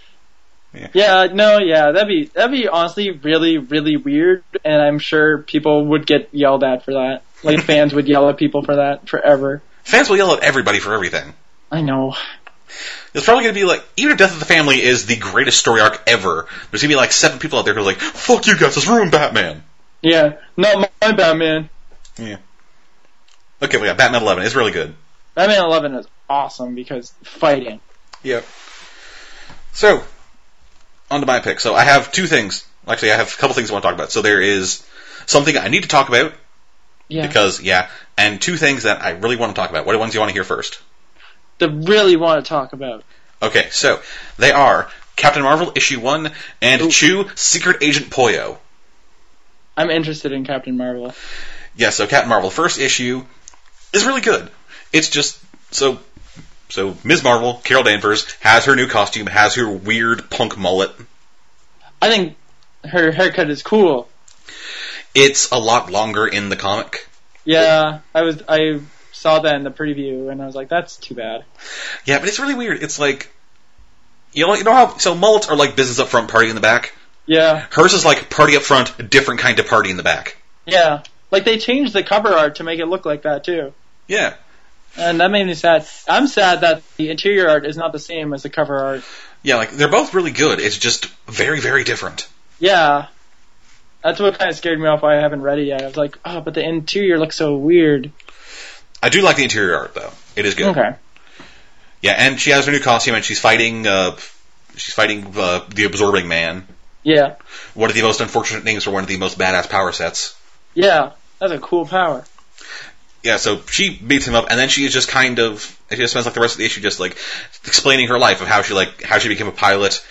That'd be honestly really, really weird, and I'm sure people would get yelled at for that. Like fans would yell at people for that forever. Fans will yell at everybody for everything. I know. It's probably going to be like, even if Death of the Family is the greatest story arc ever, there's going to be like 7 people out there who are like, fuck you guys, let's ruin Batman. Yeah, not my Batman. Yeah. Okay, we got Batman 11. It's really good. Batman 11 is awesome because fighting. Yep. So, on to my pick. So I have 2 things. Actually, I have a couple things I want to talk about. So there is something I need to talk about. Yeah. Because, and 2 things that I really want to talk about. What ones do you want to hear first? That really want to talk about. Okay, so they are Captain Marvel issue 1 and Chew Secret Agent Poyo. I'm interested in Captain Marvel. Yeah, so Captain Marvel, first issue is really good. It's just so Ms. Marvel, Carol Danvers, has her new costume, has her weird punk mullet. I think her haircut is cool. It's a lot longer in the comic. Yeah, I saw that in the preview, and I was like, that's too bad. Yeah, but it's really weird. It's like, you know how, so mullets are like business up front, party in the back? Yeah. Hers is like party up front, a different kind of party in the back. Yeah. Like, they changed the cover art to make it look like that, too. Yeah. And that made me sad. I'm sad that the interior art is not the same as the cover art. Yeah, like, they're both really good. It's just very, very different. Yeah. That's what kind of scared me off why I haven't read it yet. I was like, oh, but the interior looks so weird. I do like the interior art, though. It is good. Okay. Yeah, and she has her new costume, and she's fighting the Absorbing Man. Yeah. One of the most unfortunate names for one of the most badass power sets. Yeah, that's a cool power. Yeah, so she beats him up, and then she is just she just spends like the rest of the issue just like explaining her life of how she became a pilot,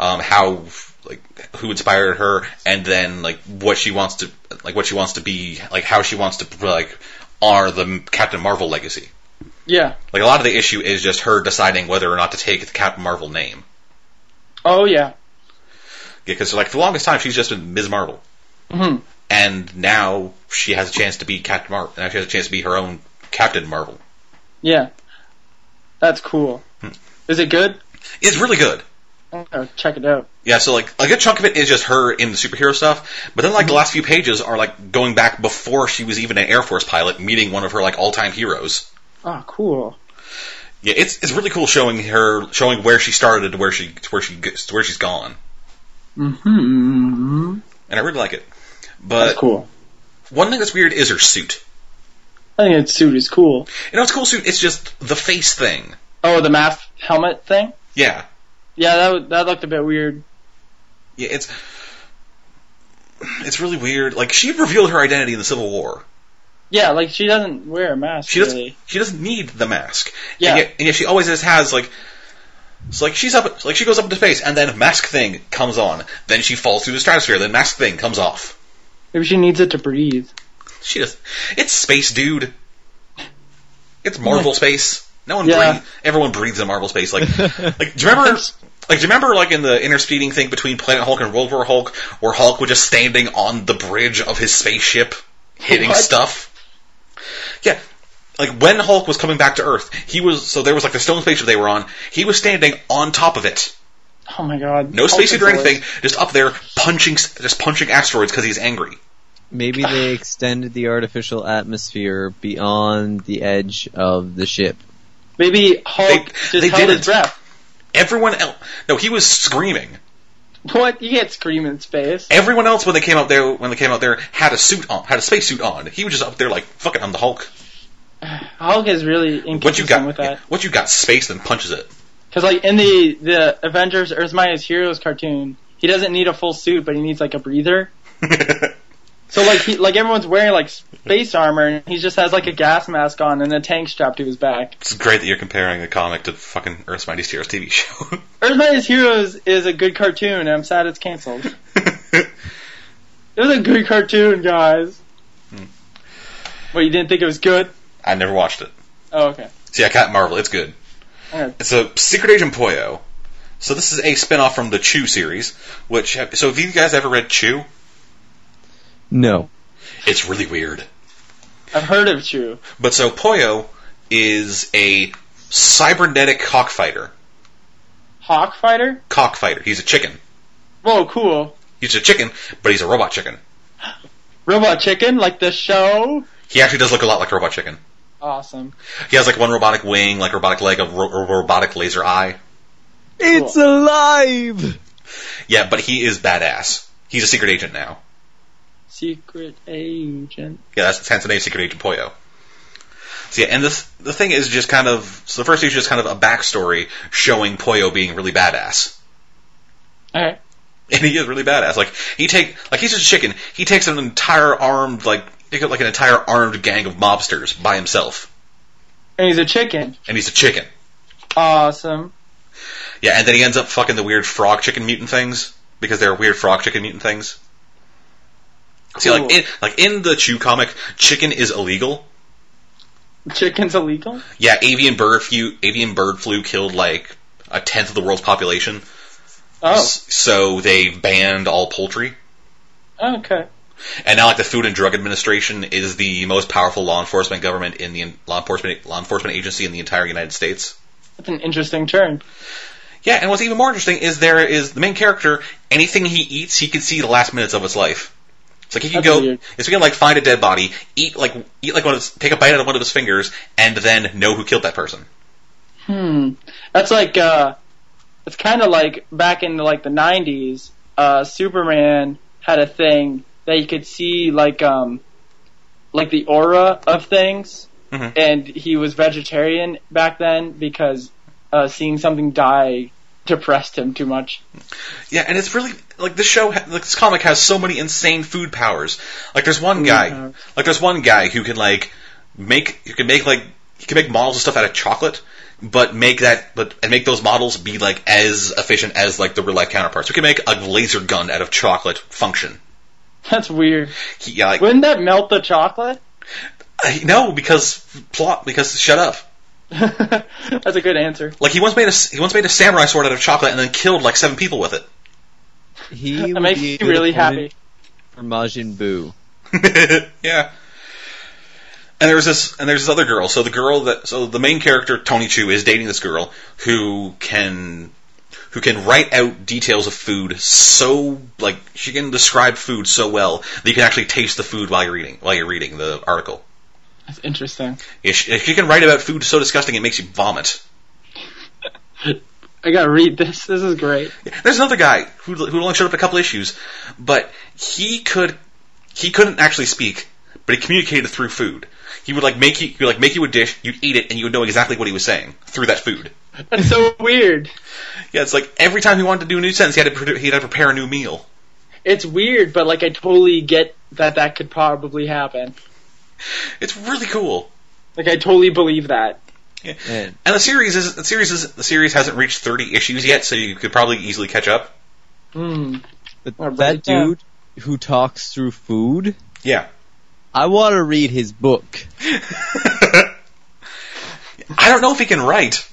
who inspired her, and then what she wants to be, like how she wants to honor the Captain Marvel legacy. Yeah. Like a lot of the issue is just her deciding whether or not to take the Captain Marvel name. Oh yeah. Yeah, because for the longest time she's just been Ms. Marvel. Mm-hmm. And now she has a chance to be Captain Marvel. Now she has a chance to be her own Captain Marvel. Yeah. That's cool. Is it good? It's really good. Oh, check it out. Yeah, so a good chunk of it is just her in the superhero stuff, but then the last few pages are going back before she was even an Air Force pilot, meeting one of her all-time heroes. Oh, cool. Yeah, it's really cool showing where she started to where she's gone. Mm-hmm. And I really like it. But That's cool. one thing that's weird is her suit. I think its suit is cool. It's a cool suit. It's just the face thing. Oh, the mask helmet thing? Yeah. Yeah, that looked a bit weird. Yeah, it's really weird. Like, she revealed her identity in the Civil War. Yeah, like, she doesn't wear a mask, She really. doesn't need the mask. Yeah. And yet she always has, like, it's like she goes up into space, and then mask thing comes on. Then she falls through the stratosphere, then mask thing comes off. Maybe she needs it to breathe. She does. It's space, dude. It's Marvel space. No one Yeah. breathes. Everyone breathes in Marvel space. Like, do you remember? Like, do you remember, like, in the interspeeding thing between Planet Hulk and World War Hulk, where Hulk was just standing on the bridge of his spaceship, hitting What? stuff? Yeah. Like, when Hulk was coming back to Earth, there was, like, the stone spaceship they were on, he was standing on top of it. Oh my god. No spacesuit or Hulk is anything, just up there, punching asteroids because he's angry. Maybe they extended the artificial atmosphere beyond the edge of the ship. Maybe Hulk They just held his didn't. breath. Everyone else, no, he was screaming. What? You can't scream in space. Everyone else when they came out there had a spacesuit on. He was just up there like, fuck it, I'm the Hulk. Hulk is really inconsistent with that. What you got? Space then punches it. Because like in the Avengers Earth's Mightiest Heroes cartoon, he doesn't need a full suit, but he needs like a breather. So like everyone's wearing like space armor, and he just has like a gas mask on and a tank strapped to his back. It's great that you're comparing the comic to fucking Earth's Mightiest Heroes TV show. Earth's Mightiest Heroes is a good cartoon, and I'm sad it's canceled. It was a good cartoon, guys. What, you didn't think it was good? I never watched it. Oh, okay. See, I Captain Marvel. It's good. Okay. It's a Secret Agent Poyo. So this is a spin-off from the Chew series. So have you guys ever read Chew? No. It's really weird. I've heard of Chew. But so Poyo is a cybernetic cockfighter. Hawk Fighter? Cockfighter. He's a chicken. Whoa, cool. He's a chicken, but he's a robot chicken. Robot Chicken, like the show? He actually does look a lot like Robot Chicken. Awesome. He has like one robotic wing, like robotic leg, a robotic laser eye. It's alive! Yeah, but he is badass. He's a secret agent now. Secret Agent. Yeah, that's hence the name Secret Agent Poyo. So yeah, and the thing is just kind of, so the first issue is just kind of a backstory showing Poyo being really badass. Okay. And he is really badass. Like he's just a chicken. He takes an entire armed, an entire armed gang of mobsters by himself. And he's a chicken. And he's a chicken. Awesome. Yeah, and then he ends up fucking the weird frog chicken mutant things because they're weird frog chicken mutant things. Cool. See, in the Chew comic, chicken is illegal. Chicken's illegal? Yeah, avian bird flu killed like a tenth of the world's population. Oh. So they banned all poultry. Okay. And now, like, the Food and Drug Administration is the most powerful law enforcement agency in the entire United States. That's an interesting turn. Yeah, and what's even more interesting is there is the main character. Anything he eats, he can see the last minutes of its life. It's like he can That's go. weird. It's he can like find a dead body, take a bite out of one of his fingers, and then know who killed that person. That's like it's kind of like back in like the 90s. Superman had a thing that you could see like the aura of things, and he was vegetarian back then because seeing something die depressed him too much. Yeah, and it's really like this comic has so many insane food powers. Like there's one guy who can make models of stuff out of chocolate, but make those models be like as efficient as like the real life counterparts. So he can make a laser gun out of chocolate function. That's weird. Yeah, Wouldn't that melt the chocolate? No, because shut up. That's a good answer. Like he once made a samurai sword out of chocolate and then killed like 7 people with it. He That makes me really happy. For Majin Buu. Yeah. And there's this other girl. So the main character Tony Chu is dating this girl who can write out details of food so like she can describe food so well that you can actually taste the food while you're reading the article. That's interesting. Yeah, she can write about food so disgusting it makes you vomit. I gotta read this. This is great. There's another guy who only showed up a couple issues, but he could he couldn't actually speak, but he communicated through food. He would make you a dish, you'd eat it, and you would know exactly what he was saying through that food. That's so weird. Yeah, it's like every time he wanted to do a new sentence, he'd have to prepare a new meal. It's weird, but I totally get that could probably happen. It's really cool. I totally believe that. Yeah. And the series hasn't reached 30 issues yet, so you could probably easily catch up. That dude who talks through food? Yeah. I want to read his book. I don't know if he can write.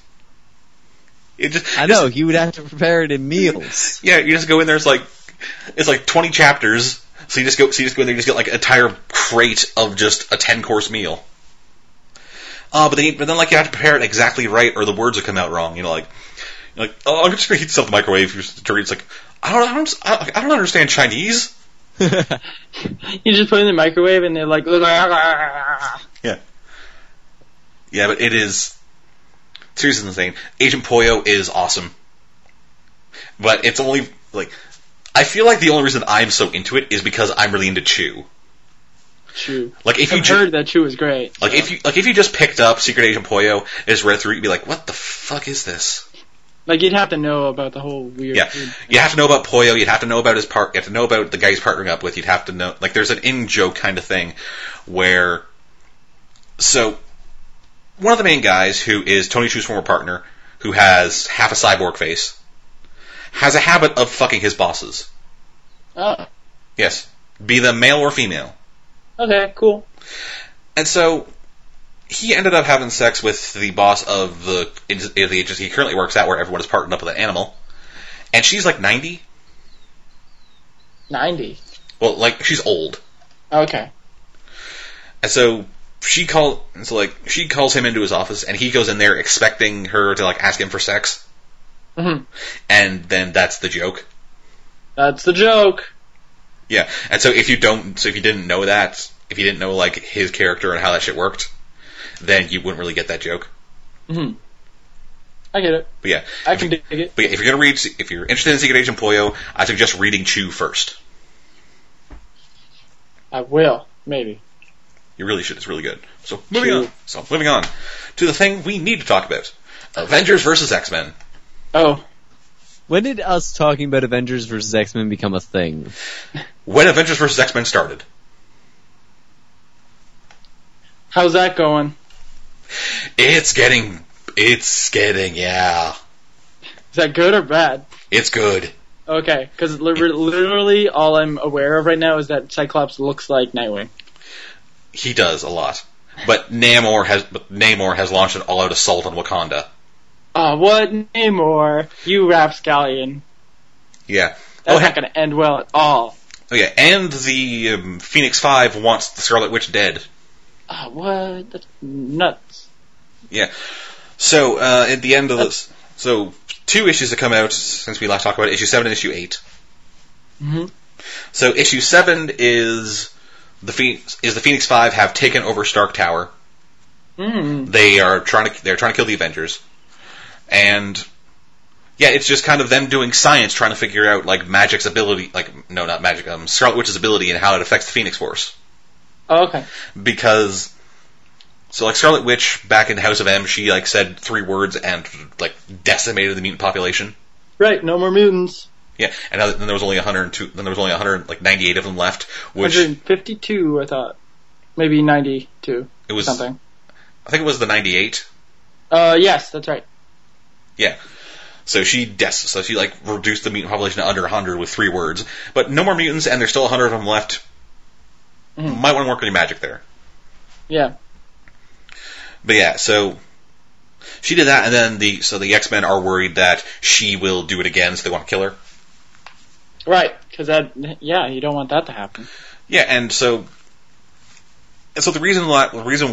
I know, he would have to prepare it in meals. Yeah, you just go in there, it's like 20 chapters, so you just go in there, you just get an entire crate of just a 10-course meal. But then you have to prepare it exactly right, or the words will come out wrong. I'm just gonna heat this up in the microwave. It's like, I don't understand Chinese. You just put it in the microwave and they're like, yeah, but it is seriously insane. Agent Poyo is awesome, but it's only I feel like the only reason I'm so into it is because I'm really into Chew. Chew. If you heard that Chew is great. If you just picked up Secret Agent Poyo and just read through it, you'd be like, what the fuck is this? You'd have to know about the whole weird. Yeah, you have to know about Poyo. You'd have to know about you have to know about the guy he's partnering up with. You'd have to know there's an in-joke kind of thing where one of the main guys, who is Tony Chu's former partner, who has half a cyborg face, has a habit of fucking his bosses. Oh. Yes, be them male or female. Okay, cool. And so he ended up having sex with the boss of the agency he currently works at, where everyone is partnered up with an animal. And she's 90. 90? Well, she's old. Okay. And so she calls him into his office, and he goes in there expecting her to ask him for sex. Mm-hmm. And then that's the joke. That's the joke. Yeah, and so if you didn't know that, if you didn't know his character and how that shit worked, then you wouldn't really get that joke. Mm-hmm. I get it. But yeah, I can dig it. But yeah, if you're interested in Secret Agent Poyo, I suggest reading Chew first. I will, maybe. You really should. It's really good. So moving on to the thing we need to talk about: Avengers vs. X-Men. Oh. When did us talking about Avengers vs. X-Men become a thing? When Avengers vs. X-Men started. How's that going? It's getting, yeah. Is that good or bad? It's good. Okay, because literally all I'm aware of right now is that Cyclops looks like Nightwing. He does a lot. But Namor has launched an all-out assault on Wakanda. Oh, what? Namor? You rapscallion. Yeah. That's not going to end well at all. Oh yeah, and the Phoenix 5 wants the Scarlet Witch dead. Oh, what? That's nuts. Yeah. So, at the end of this... So, 2 issues have come out since we last talked about it, issue 7 and issue 8. Mm-hmm. So, issue 7 is the Phoenix 5 have taken over Stark Tower. Mm. They're trying to kill the Avengers. And yeah, it's just kind of them doing science, trying to figure out Magic's ability, not Magic, Scarlet Witch's ability and how it affects the Phoenix Force. Oh, okay. Because Scarlet Witch back in House of M, she said 3 words and decimated the mutant population. Right, no more mutants. Yeah, and then there was only 102. Then there was only 198 of them left. Which 152, I thought. Maybe 92. It was something. I think it was the 98. Yes, that's right. Yeah. So she reduced the mutant population to under 100 with 3 words. But no more mutants, and there's still 100 of them left. Mm-hmm. Might want to work on your magic there. Yeah. But yeah, so she did that, and then the X-Men are worried that she will do it again, so they want to kill her. Right, because you don't want that to happen. Yeah, and so the reason why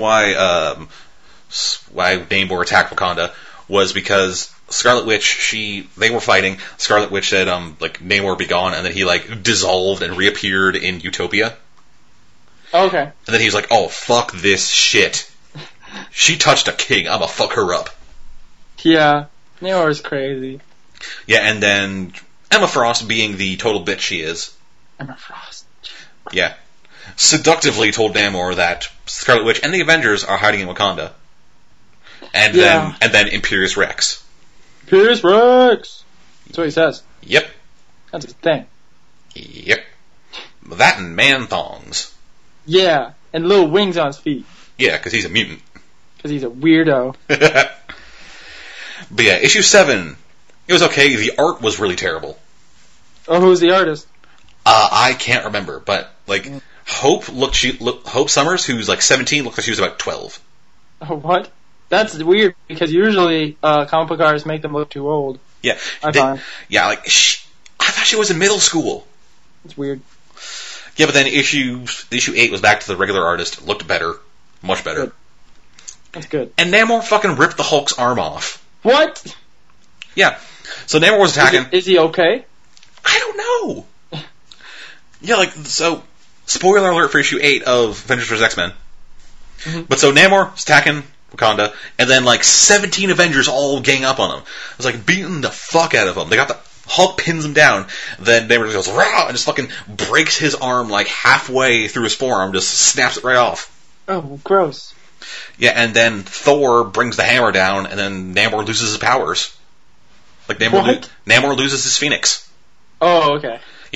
Namor attacked Wakanda was because Scarlet Witch, they were fighting. Scarlet Witch said, Namor be gone, and then he dissolved and reappeared in Utopia. Okay. And then he was like, oh, fuck this shit. She touched a king, I'ma fuck her up. Yeah, Namor's crazy. Yeah, and then Emma Frost, being the total bitch she is. Emma Frost. Yeah. seductively told Namor that Scarlet Witch and the Avengers are hiding in Wakanda. And Yeah. then Imperious Rex. Pierce Rex! That's what he says. Yep. That's his thing. Yep. That and man thongs. Yeah, and little wings on his feet. Yeah, because he's a mutant. Because he's a weirdo. But yeah, issue 7. It was okay. The art was really terrible. Oh, who's the artist? I can't remember, but Hope Hope Summers, who's like 17, looked like she was about 12. Oh, what? That's weird, because usually comic book artists make them look too old. Yeah, I find. Yeah, I thought she was in middle school. It's weird. Yeah, but then issue 8 was back to the regular artist. Looked better, much better. Good. That's good. And Namor fucking ripped the Hulk's arm off. What? Yeah, so Namor was attacking. Is he okay? I don't know. Yeah, so, spoiler alert for issue 8 of Avengers vs. X-Men. Mm-hmm. But so Namor is attacking Wakanda, and then 17 Avengers all gang up on him. It's beating the fuck out of him. Hulk pins him down, then Namor just goes, rah, and just fucking breaks his arm halfway through his forearm, just snaps it right off. Oh, gross. Yeah, and then Thor brings the hammer down, and then Namor loses his powers. Namor loses his Phoenix. Oh, okay.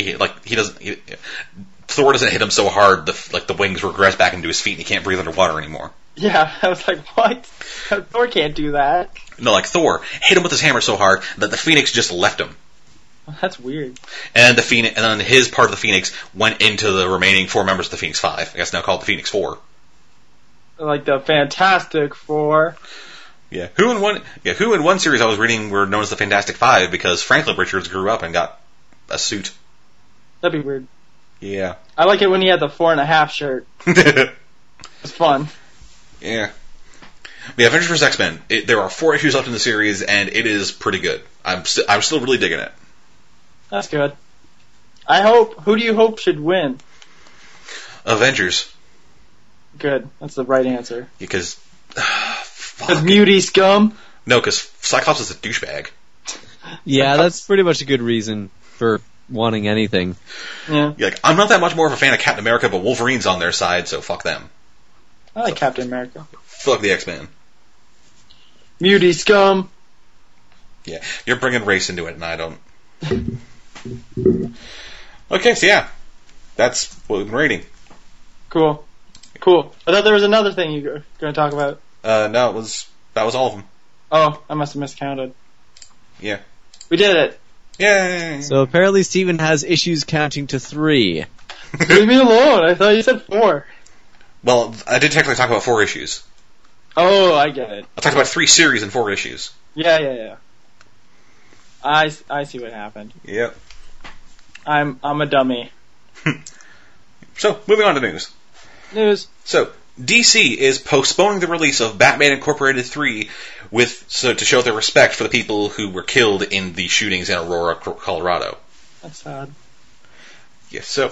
Thor doesn't hit him so hard, the wings regress back into his feet, and he can't breathe underwater anymore. Yeah, I was like, what? Thor can't do that. No, Thor hit him with his hammer so hard that the Phoenix just left him. That's weird. And then his part of the Phoenix went into the remaining 4 members of the Phoenix 5. I guess now called the Phoenix 4. Like the Fantastic Four. Yeah, who in one series I was reading were known as the Fantastic Five because Franklin Richards grew up and got a suit. That'd be weird. Yeah. I like it when he had the 4.5 shirt. It's fun. Yeah. Yeah, Avengers vs. X-Men. There are 4 issues left in the series, and it is pretty good. I'm still really digging it. That's good. Who do you hope should win? Avengers. Good. That's the right answer. Because... Because Muty scum? No, because Cyclops is a douchebag. Yeah, that's pretty much a good reason for wanting anything. Yeah. I'm not that much more of a fan of Captain America, but Wolverine's on their side, so fuck them. I like Captain America. Fuck the X-Men. Muty scum. Yeah, you're bringing race into it, and I don't. Okay, so yeah. That's what we've been reading. Cool. I thought there was another thing you were going to talk about. No, that was all of them. Oh, I must have miscounted. Yeah. We did it. Yay! So apparently Steven has issues counting to 3. Leave me alone. I thought you said 4. Well, I did technically talk about 4 issues. Oh, I get it. I talked about 3 series and 4 issues. Yeah. I see what happened. Yep. I'm a dummy. So, moving on to news. So, DC is postponing the release of Batman Incorporated 3 to show their respect for the people who were killed in the shootings in Aurora, Colorado. That's sad. Yes, so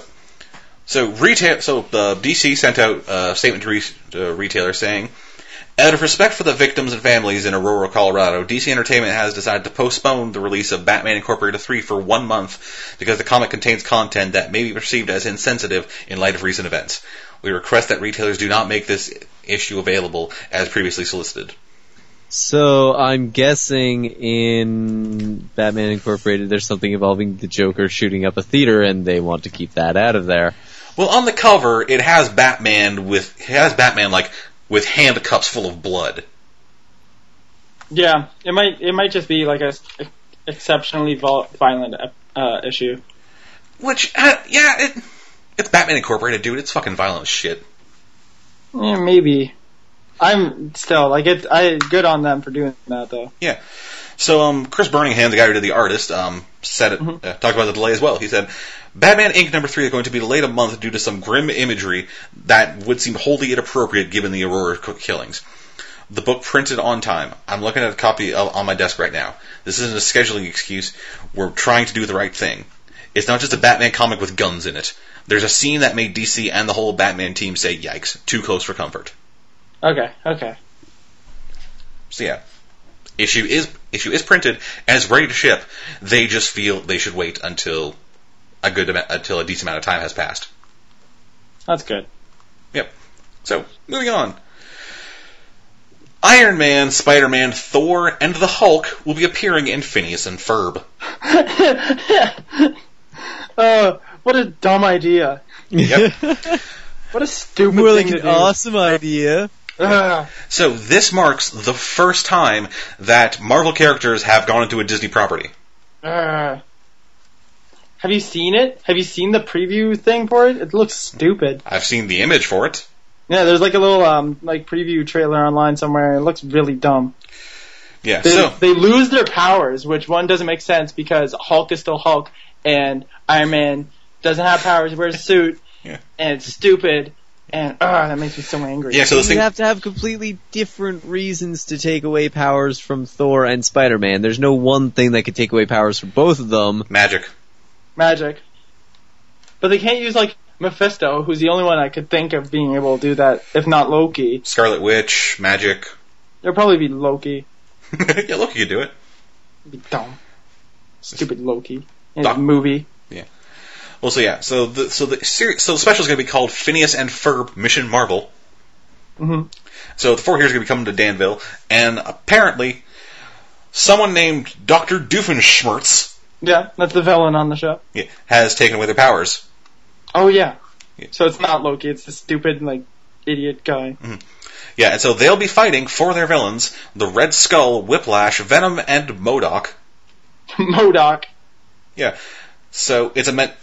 the DC sent out a statement to retailers saying, out of respect for the victims and families in Aurora, Colorado, DC Entertainment has decided to postpone the release of Batman Incorporated 3 for 1 month because the comic contains content that may be perceived as insensitive in light of recent events. We request that retailers do not make this issue available as previously solicited. So I'm guessing in Batman Incorporated there's something involving the Joker shooting up a theater and they want to keep that out of there. Well, on the cover, it has Batman with handcuffs full of blood. Yeah, it might just be like a exceptionally violent issue. Which, it's Batman Incorporated, dude. It's fucking violent as shit. Yeah, maybe. I'm still good on them for doing that though. Yeah. So, Chris Birmingham, the guy who did the artist, said it. Talked about the delay as well. He said, Batman Inc. number 3 is going to be delayed a month due to some grim imagery that would seem wholly inappropriate given the Aurora killings. The book printed on time. I'm looking at a copy on my desk right now. This isn't a scheduling excuse. We're trying to do the right thing. It's not just a Batman comic with guns in it. There's a scene that made DC and the whole Batman team say, yikes, too close for comfort. Okay. So yeah. Issue is printed and it's ready to ship. They just feel they should wait until a decent amount of time has passed. That's good. Yep. So, moving on. Iron Man, Spider-Man, Thor, and the Hulk will be appearing in Phineas and Ferb. What a dumb idea. Yep. What a stupid More thing like to an do. awesome idea. So this marks the first time that Marvel characters have gone into a Disney property. Have you seen it? Have you seen the preview thing for it? It looks stupid. I've seen the image for it. Yeah, there's like a little like preview trailer online somewhere. It looks really dumb. Yeah, They lose their powers, which one doesn't make sense because Hulk is still Hulk and Iron Man doesn't have powers. He wears a suit, Yeah. and it's stupid, and that makes me so angry. Yeah, so this You thing, have to have completely different reasons to take away powers from Thor and Spider-Man. There's no one thing that could take away powers from both of them. magic. Magic. But they can't use like Mephisto, who's the only one I could think of being able to do that, if not Loki. Scarlet Witch, magic. It'll probably be Loki. Yeah, look, you could do it. It'd be dumb. Stupid Loki. In Dumb. a movie. Well, so yeah, so the special is going to be called Phineas and Ferb Mission Marvel. hmm So the four heroes are going to be coming to Danville, and apparently, someone named Dr. Doofenshmirtz Yeah, that's the villain on the show. has taken away their powers. Oh yeah. Yeah. So it's not Loki, it's this stupid, like, idiot guy. Yeah, and so they'll be fighting for their villains: the Red Skull, Whiplash, Venom, and MODOK. MODOK. Yeah. So it's a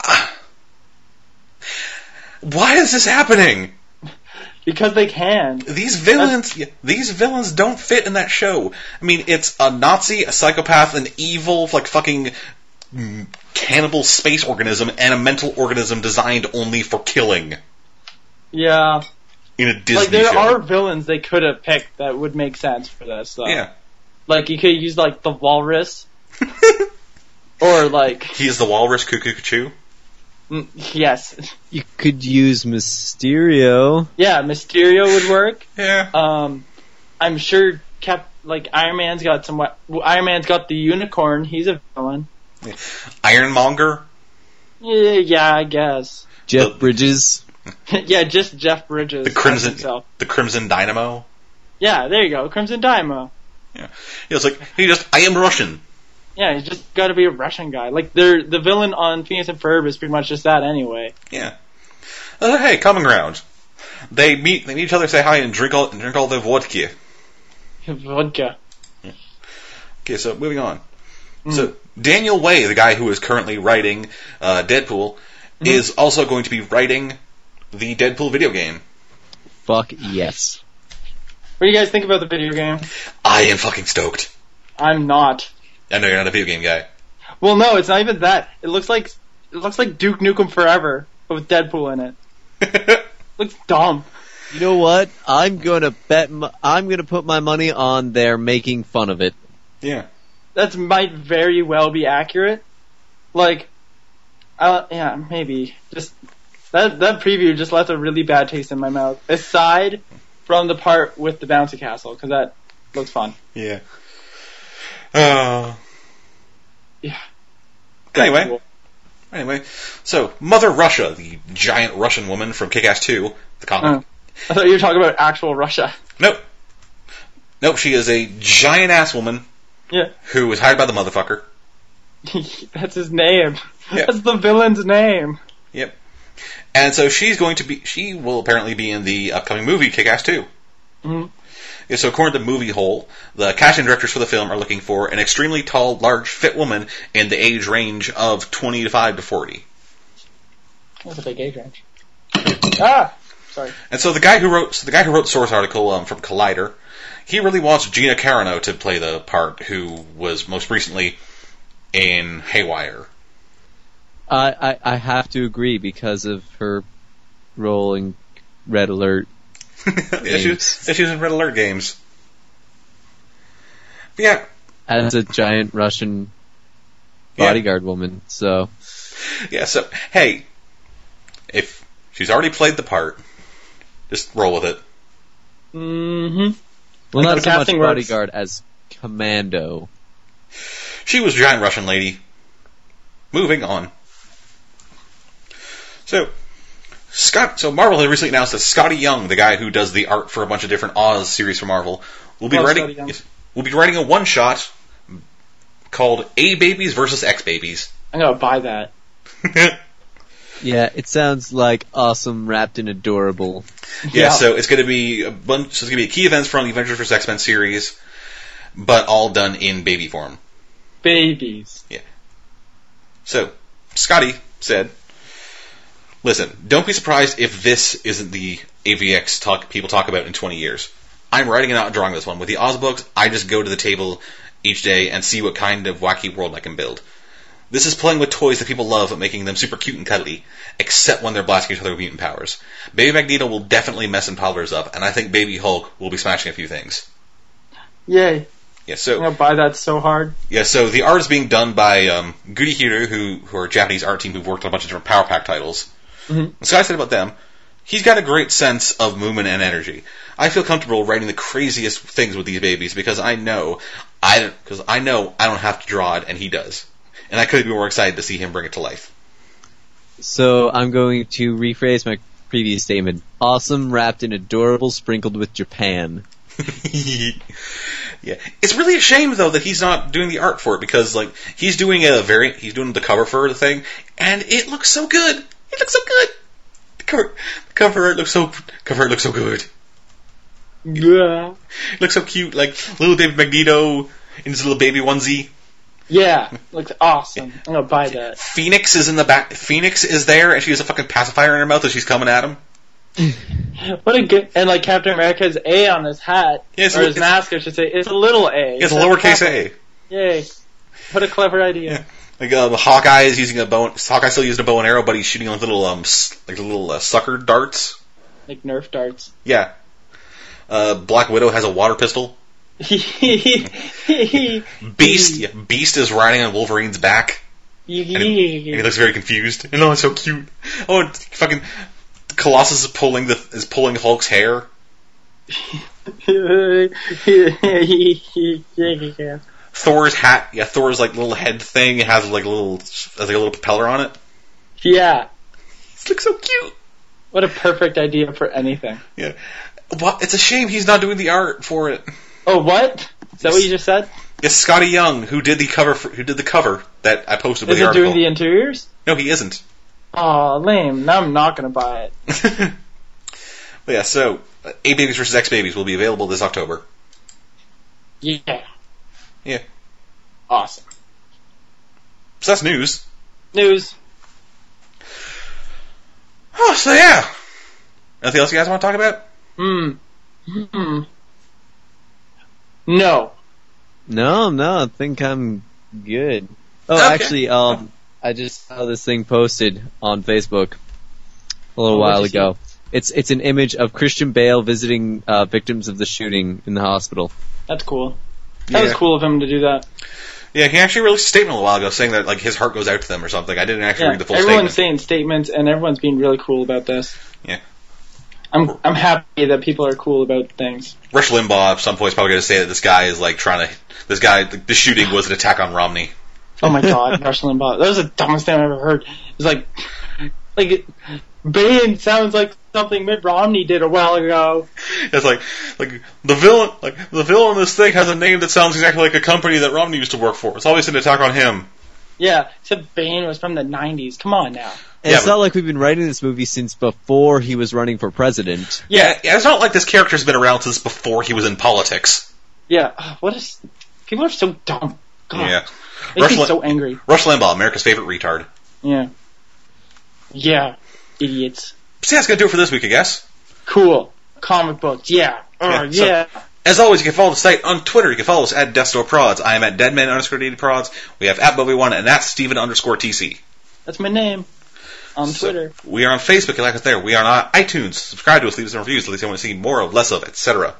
why is this happening? Because they can. These villains don't fit in that show. I mean, it's a Nazi, a psychopath, an evil, like fucking cannibal space organism, and a mental organism designed only for killing. Yeah. In a Disney Like, there show. are villains they could have picked that would make sense for this, though. Yeah. Like, you could use, like, the Walrus. Or, like... He is the Walrus Cuckoo Choo. Yes. You could use Mysterio. Yeah, Mysterio would work. Yeah. I'm sure Iron Man's got Iron Man's got the unicorn. He's a villain. Ironmonger. Yeah, I guess. Jeff Bridges. Yeah, just Jeff Bridges. The Crimson. himself. The Crimson Dynamo. Yeah, there you go. Crimson Dynamo. Yeah. It's like, I am Russian. Yeah, he's just got to be a Russian guy. Like, the villain on Phineas and Ferb is pretty much just that anyway. Yeah. Hey, common ground. They meet each other, say hi, and drink all their vodka. Vodka. Okay, so moving on. So Daniel Way, the guy who is currently writing Deadpool, is also going to be writing the Deadpool video game. Fuck yes. What do you guys think about the video game? I am fucking stoked. I'm not. I know you're not a video game guy. Well, no, it's not even that. It looks like Duke Nukem Forever, but with Deadpool in it. Looks dumb. You know what? I'm gonna put my money on they're making fun of it. Yeah. That might very well be accurate. Like, yeah, maybe. Just that preview just left a really bad taste in my mouth. Aside from the part with the bouncy castle, because that looks fun. Yeah. Yeah. Anyway, so Mother Russia, the giant Russian woman from Kick-Ass 2, the comic. I thought you were talking about actual Russia. Nope, she is a giant ass woman. Yeah. Who was hired by the motherfucker. That's his name. Yeah. That's the villain's name. Yep. And so she will apparently be in the upcoming movie Kick-Ass 2. Mm-hmm. Yeah, so according to Movie Hole, the casting directors for the film are looking for an extremely tall, large, fit woman in the age range of 25 to 40. That's a big age range. Ah! Sorry. And so the guy who wrote the source article from Collider, he really wants Gina Carano to play the part, who was most recently in Haywire. I have to agree because of her role in Red Alert. Yeah, she was in Red Alert games. But yeah. As a giant Russian bodyguard woman, so. Yeah, so, hey, if she's already played the part, just roll with it. Mm-hmm. Well, Like not the so much casting works. bodyguard as commando. She was a giant Russian lady. Moving on. So So Marvel had recently announced that Scotty Young, the guy who does the art for a bunch of different Oz series for Marvel, will be writing a one-shot called A Babies versus X Babies. I'm gonna buy that. Yeah, it sounds like awesome, wrapped in adorable. Yeah, so it's gonna be key events from the Avengers vs. X-Men series, but all done in baby form. Babies. Yeah. So, Scotty said, listen, don't be surprised if this isn't the AVX people talk about in 20 years. I'm writing and not drawing this one. With the Oz books, I just go to the table each day and see what kind of wacky world I can build. This is playing with toys that people love, making them super cute and cuddly, except when they're blasting each other with mutant powers. Baby Magneto will definitely mess and toddlers up, and I think Baby Hulk will be smashing a few things. Yay. Yeah, so I'm gonna buy that so hard. Yeah, so the art is being done by Gurihiru, who are a Japanese art team who've worked on a bunch of different Power Pack titles. Mm-hmm. So I said about them, he's got a great sense of movement and energy. I feel comfortable writing the craziest things with these babies because I know I don't have to draw it and he does. And I couldn't be more excited to see him bring it to life. So I'm going to rephrase my previous statement. Awesome, wrapped in adorable, sprinkled with Japan. Yeah, it's really a shame though that he's not doing the art for it because like he's doing the cover for the thing, and it looks so good. It looks so good. The cover art looks so good. Yeah, it looks so cute, like little baby Magneto in his little baby onesie. Yeah, looks awesome. I'm gonna buy that. Phoenix is in the back. Phoenix is there, and she has a fucking pacifier in her mouth as she's coming at him. What a good, and like Captain America's A on his hat, or his mask, I should say, it's a little A. It's a lowercase A. Yay! What a clever idea. Yeah. Like Hawkeye is using a bow. Hawkeye still using a bow and arrow, but he's shooting on little sucker darts. Like Nerf darts. Yeah. Black Widow has a water pistol. Beast is riding on Wolverine's back. And he looks very confused. And it's so cute. Oh, fucking Colossus is pulling Hulk's hair. Thor's hat, Thor's like little head thing has like a little propeller on it. Yeah, it looks so cute. What a perfect idea for anything. Yeah, well, it's a shame he's not doing the art for it. Oh, what? Is that what you just said? It's Scotty Young who did the cover that I posted with the article. Is he doing the interiors? No, he isn't. Aw, lame. Now I'm not going to buy it. But yeah, so A Babies vs. X Babies will be available this October. Yeah. Yeah. Awesome. So that's news. News. Oh, so yeah. Anything else you guys want to talk about? No. No, I think I'm good. Oh, okay. Actually, I just saw this thing posted on Facebook a little while ago. It's an image of Christian Bale visiting victims of the shooting in the hospital. That's cool. That was cool of him to do that. Yeah, he actually released a statement a while ago saying that like his heart goes out to them or something. I didn't actually read the full statement. Everyone's saying statements, and everyone's being really cool about this. Yeah. I'm happy that people are cool about things. Rush Limbaugh at some point is probably going to say that this guy is like the shooting was an attack on Romney. Oh my god, Rush Limbaugh. That was the dumbest thing I've ever heard. It's like Bane sounds like something Mitt Romney did a while ago. It's like the villain in this thing has a name that sounds exactly like a company that Romney used to work for. It's always an attack on him. Yeah, except Bane was from the 90s. Come on now. And it's not like we've been writing this movie since before he was running for president. Yeah, it's not like this character's been around since before he was in politics. Yeah, people are so dumb. God. Yeah. Makes me so angry. Rush Limbaugh, America's favorite retard. Yeah. Yeah, idiots. So yeah, that's going to do it for this week, I guess. Cool. Comic books, yeah. So, as always, you can follow the site on Twitter. You can follow us at DeathStoreProds. I am at Deadman_DailyProds. We have at Bobby1 and at Steven_TC. That's my name. On Twitter. We are on Facebook, you like us there. We are on iTunes. Subscribe to us, leave us some reviews, at least you want to see more of, less of, etc.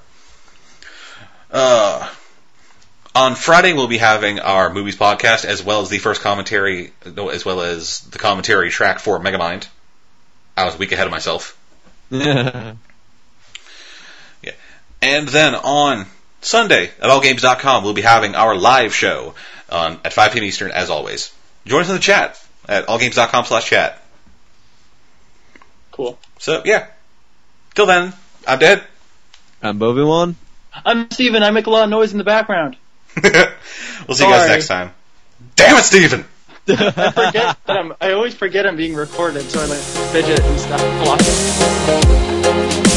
On Friday, we'll be having our movies podcast, as well as the as well as the commentary track for Megamind. I was a week ahead of myself. Yeah. And then on Sunday, at allgames.com, we'll be having our live show at 5 p.m. Eastern, as always. Join us in the chat at allgames.com/chat. Cool. So, yeah. Till then, I'm dead. I'm Bovimon. I'm Steven. I make a lot of noise in the background. We'll see you guys Sorry. next time. Damn it, Steven! I always forget I'm being recorded, so I like fidget and stuff. Block it.